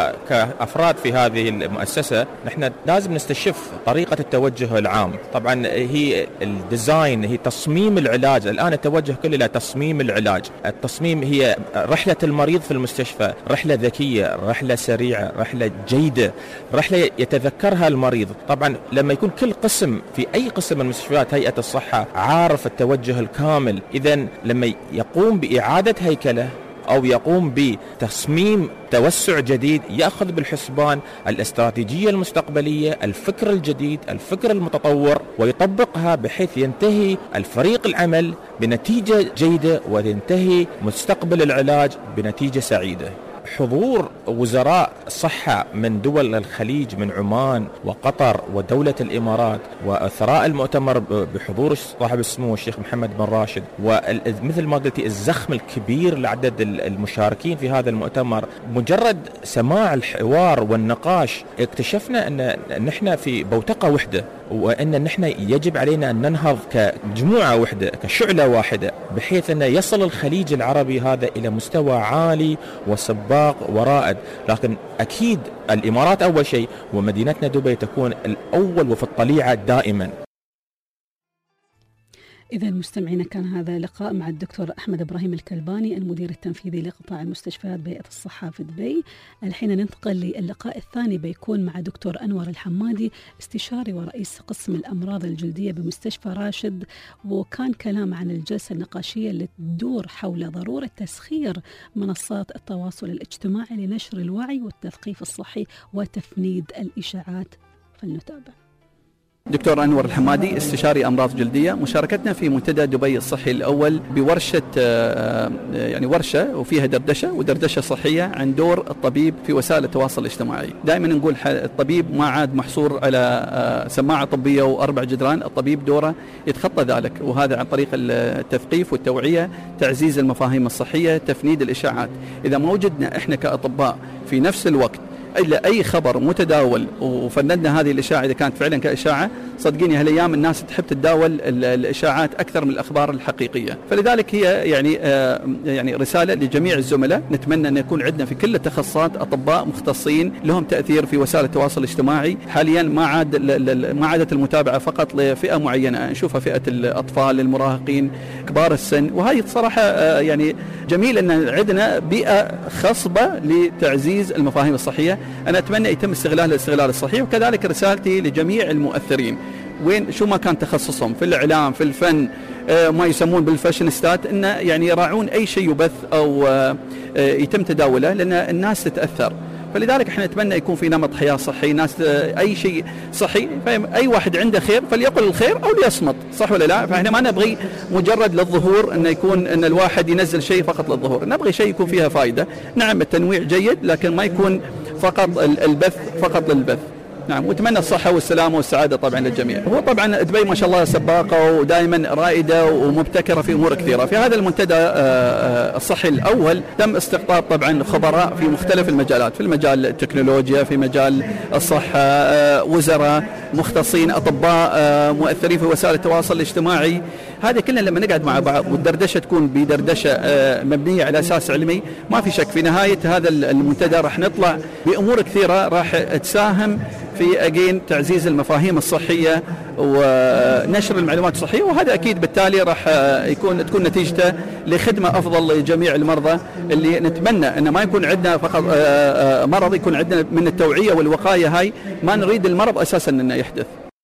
وكأفراد في هذه المؤسسة نحن لازم نستشف طريقة التوجه العام. طبعا هي الديزاين، هي تصميم العلاج. الآن التوجه كله إلى تصميم العلاج. التصميم هي رحلة المريض في المستشفى، رحلة ذكية، رحلة سريعة، رحلة جيدة، رحلة يتذكرها المريض. طبعا لما يكون كل قسم في أي قسم من مستشفيات هيئة الصحة عارف التوجه الكامل، إذن لما يقوم بإعادة هيكله أو يقوم بتصميم توسع جديد يأخذ بالحسبان الاستراتيجية المستقبلية، الفكر الجديد، الفكر المتطور، ويطبقها بحيث ينتهي الفريق العمل بنتيجة جيدة وينتهي مستقبل العلاج بنتيجة سعيدة. حضور وزراء الصحة من دول الخليج، من عمان وقطر ودولة الإمارات، وأثراء المؤتمر بحضور صاحب السمو الشيخ محمد بن راشد، ومثل ما قلتي الزخم الكبير لعدد المشاركين في هذا المؤتمر. مجرد سماع الحوار والنقاش اكتشفنا أن نحن في بوتقة وحدة، وأن نحن يجب علينا أن ننهض كجموعة وحدة، كشعلة واحدة، بحيث أن يصل الخليج العربي هذا إلى مستوى عالي وسباق ورائد. لكن أكيد الإمارات أول شيء، ومدينتنا دبي تكون الأول وفي الطليعة دائما. إذا مستمعينا كان هذا لقاء مع الدكتور أحمد إبراهيم الكلباني المدير التنفيذي لقطاع المستشفيات بيئة الصحة في دبي. الحين ننتقل للقاء الثاني بيكون مع دكتور أنور الحمادي استشاري ورئيس قسم الأمراض الجلدية بمستشفى راشد، وكان كلام عن الجلسة النقاشية اللي تدور حول ضرورة تسخير منصات التواصل الاجتماعي لنشر الوعي والتثقيف الصحي وتفنيد الإشاعات. فلنتابع. دكتور أنور الحمادي استشاري أمراض جلدية، مشاركتنا في منتدى دبي الصحي الأول بورشة يعني ورشة وفيها دردشة ودردشة صحية عن دور الطبيب في وسائل التواصل الاجتماعي. دائما نقول الطبيب ما عاد محصور على سماعة طبية وأربع جدران، الطبيب دوره يتخطى ذلك، وهذا عن طريق التثقيف والتوعية، تعزيز المفاهيم الصحية، تفنيد الإشاعات. إذا ما وجدنا إحنا كأطباء في نفس الوقت إلا أي خبر متداول وفندنا هذه الإشاعة إذا كانت فعلا كإشاعة، صدقيني هالأيام الناس تحب تتداول الإشاعات أكثر من الأخبار الحقيقية. فلذلك هي يعني آه يعني رسالة لجميع الزملاء، نتمنى أن يكون عندنا في كل التخصصات أطباء مختصين لهم تأثير في وسائل التواصل الاجتماعي. حاليا ما عاد ما عادت المتابعة فقط لفئة معينة، نشوفها فئة الأطفال، المراهقين، كبار السن، وهي صراحة آه يعني جميل أن عندنا بيئة خصبة لتعزيز المفاهيم الصحية. أنا أتمنى يتم استغلال الاستغلال الصحيح. وكذلك رسالتي لجميع المؤثرين وين شو ما كان تخصصهم في الإعلام، في الفن، آه ما يسمون بالفاشينيستات، إنه يعني يراعون أي شيء يبث أو آه يتم تداوله، لأن الناس تتأثر. فلذلك احنا نتمنى يكون في نمط حياة صحي، ناس أي شيء صحي، أي واحد عنده خير فليقل الخير أو ليصمت، صح ولا لا؟ فاحنا ما نبغي مجرد للظهور أن يكون أن الواحد ينزل شيء فقط للظهور، نبغي شيء يكون فيها فائدة. نعم التنويع جيد، لكن ما يكون فقط البث فقط للبث. نعم، واتمنى الصحة والسلامة والسعادة طبعا للجميع. هو طبعا دبي ما شاء الله سباقة ودائما رائدة ومبتكرة في أمور كثيرة. في هذا المنتدى الصحي الأول تم استقطاب طبعا خبراء في مختلف المجالات، في المجال التكنولوجيا، في مجال الصحة، وزراء مختصين، أطباء مؤثرين في وسائل التواصل الاجتماعي. هذه كلنا لما نقعد مع بعض والدردشة تكون بدردشة مبنية على أساس علمي، ما في شك في نهاية هذا المنتدى راح نطلع بأمور كثيرة راح تساهم في أجين تعزيز المفاهيم الصحية ونشر المعلومات الصحية، وهذا أكيد بالتالي راح يكون تكون نتيجته لخدمة أفضل لجميع المرضى، اللي نتمنى أن ما يكون عندنا فقط مرض، يكون عندنا من التوعية والوقاية. هاي ما نريد المرض أساسا أنه يحدث.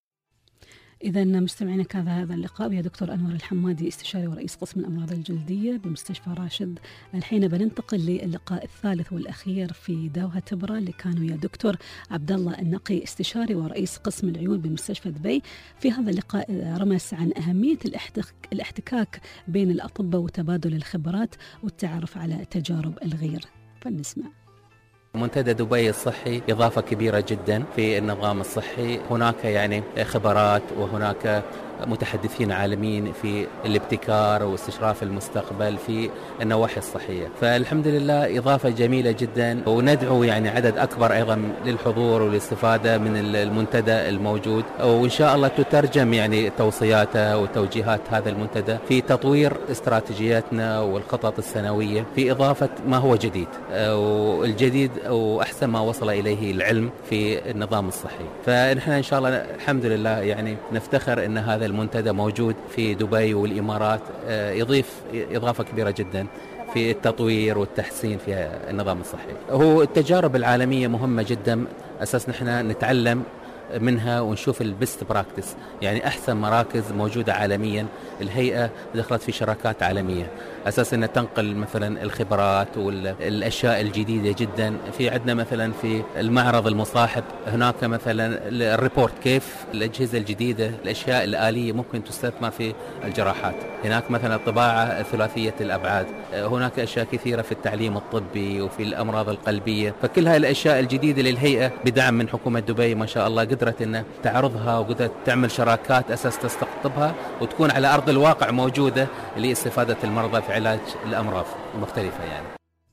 إذا مستمعينا كان هذا اللقاء يا دكتور أنور الحمادي استشاري ورئيس قسم الأمراض الجلدية بمستشفى راشد. الحين بننتقل للقاء الثالث والأخير في دوحة تبرة اللي كانوا يا دكتور عبد الله النقي استشاري ورئيس قسم العيون بمستشفى دبي. في هذا اللقاء رمز عن أهمية الاحتكاك بين الأطباء وتبادل الخبرات والتعرف على تجارب الغير. فلنسمع. منتدى دبي الصحي إضافة كبيرة جدا في النظام الصحي، هناك يعني خبرات وهناك متحدثين عالميين في الابتكار واستشراف المستقبل في النواحي الصحية، فالحمد لله إضافة جميلة جدا، وندعو يعني عدد أكبر أيضا للحضور والاستفادة من المنتدى الموجود، وإن شاء الله تترجم يعني توصياته وتوجيهات هذا المنتدى في تطوير استراتيجياتنا والخطط السنوية في إضافة ما هو جديد، والجديد وأحسن ما وصل إليه العلم في النظام الصحي. فنحن إن شاء الله الحمد لله يعني نفتخر أن هذا المنتدى موجود في دبي والإمارات، يضيف إضافة كبيرة جدا في التطوير والتحسين في النظام الصحي. هو التجارب العالمية مهمة جدا، أساس نحن نتعلم منها ونشوف البست براكتس، يعني أحسن مراكز موجودة عالميا. الهيئة دخلت في شراكات عالمية أساس أن تنقل مثلا الخبرات والأشياء الجديدة جدا. في عندنا مثلا في المعرض المصاحب هناك مثلا الريبورت كيف الأجهزة الجديدة الأشياء الآلية ممكن تستثمر في الجراحات، هناك مثلا الطباعة ثلاثية الأبعاد، هناك أشياء كثيرة في التعليم الطبي وفي الأمراض القلبية. فكل هذه الأشياء الجديدة للهيئة بدعم من حكومة دبي ما شاء الله قدرت أن تعرضها وقدرت تعمل شراكات أساس تستقطبها وتكون على أرض الواقع موجودة لاستفادة المرضى في علاج الأمراض المختلفة يعني.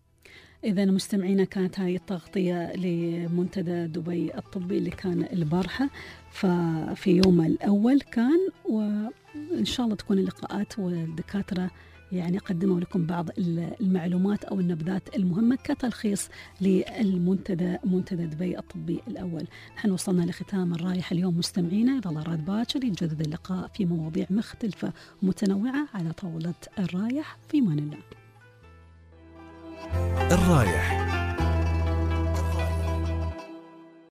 إذا مستمعينا كانت هاي التغطية لمنتدى دبي الطبي اللي كان البارحة، ففي يوم الأول كان، وإن شاء الله تكون اللقاءات والدكاترة يعني قدموا لكم بعض المعلومات أو النبذات المهمة كتلخيص للمنتدى منتدى دبي الطبي الأول. نحن وصلنا لختام الرايح اليوم مستمعينا، إذا الله راد باكر يتجدد اللقاء في مواضيع مختلفة ومتنوعة على طاولة الرايح. في مان الله. الرايح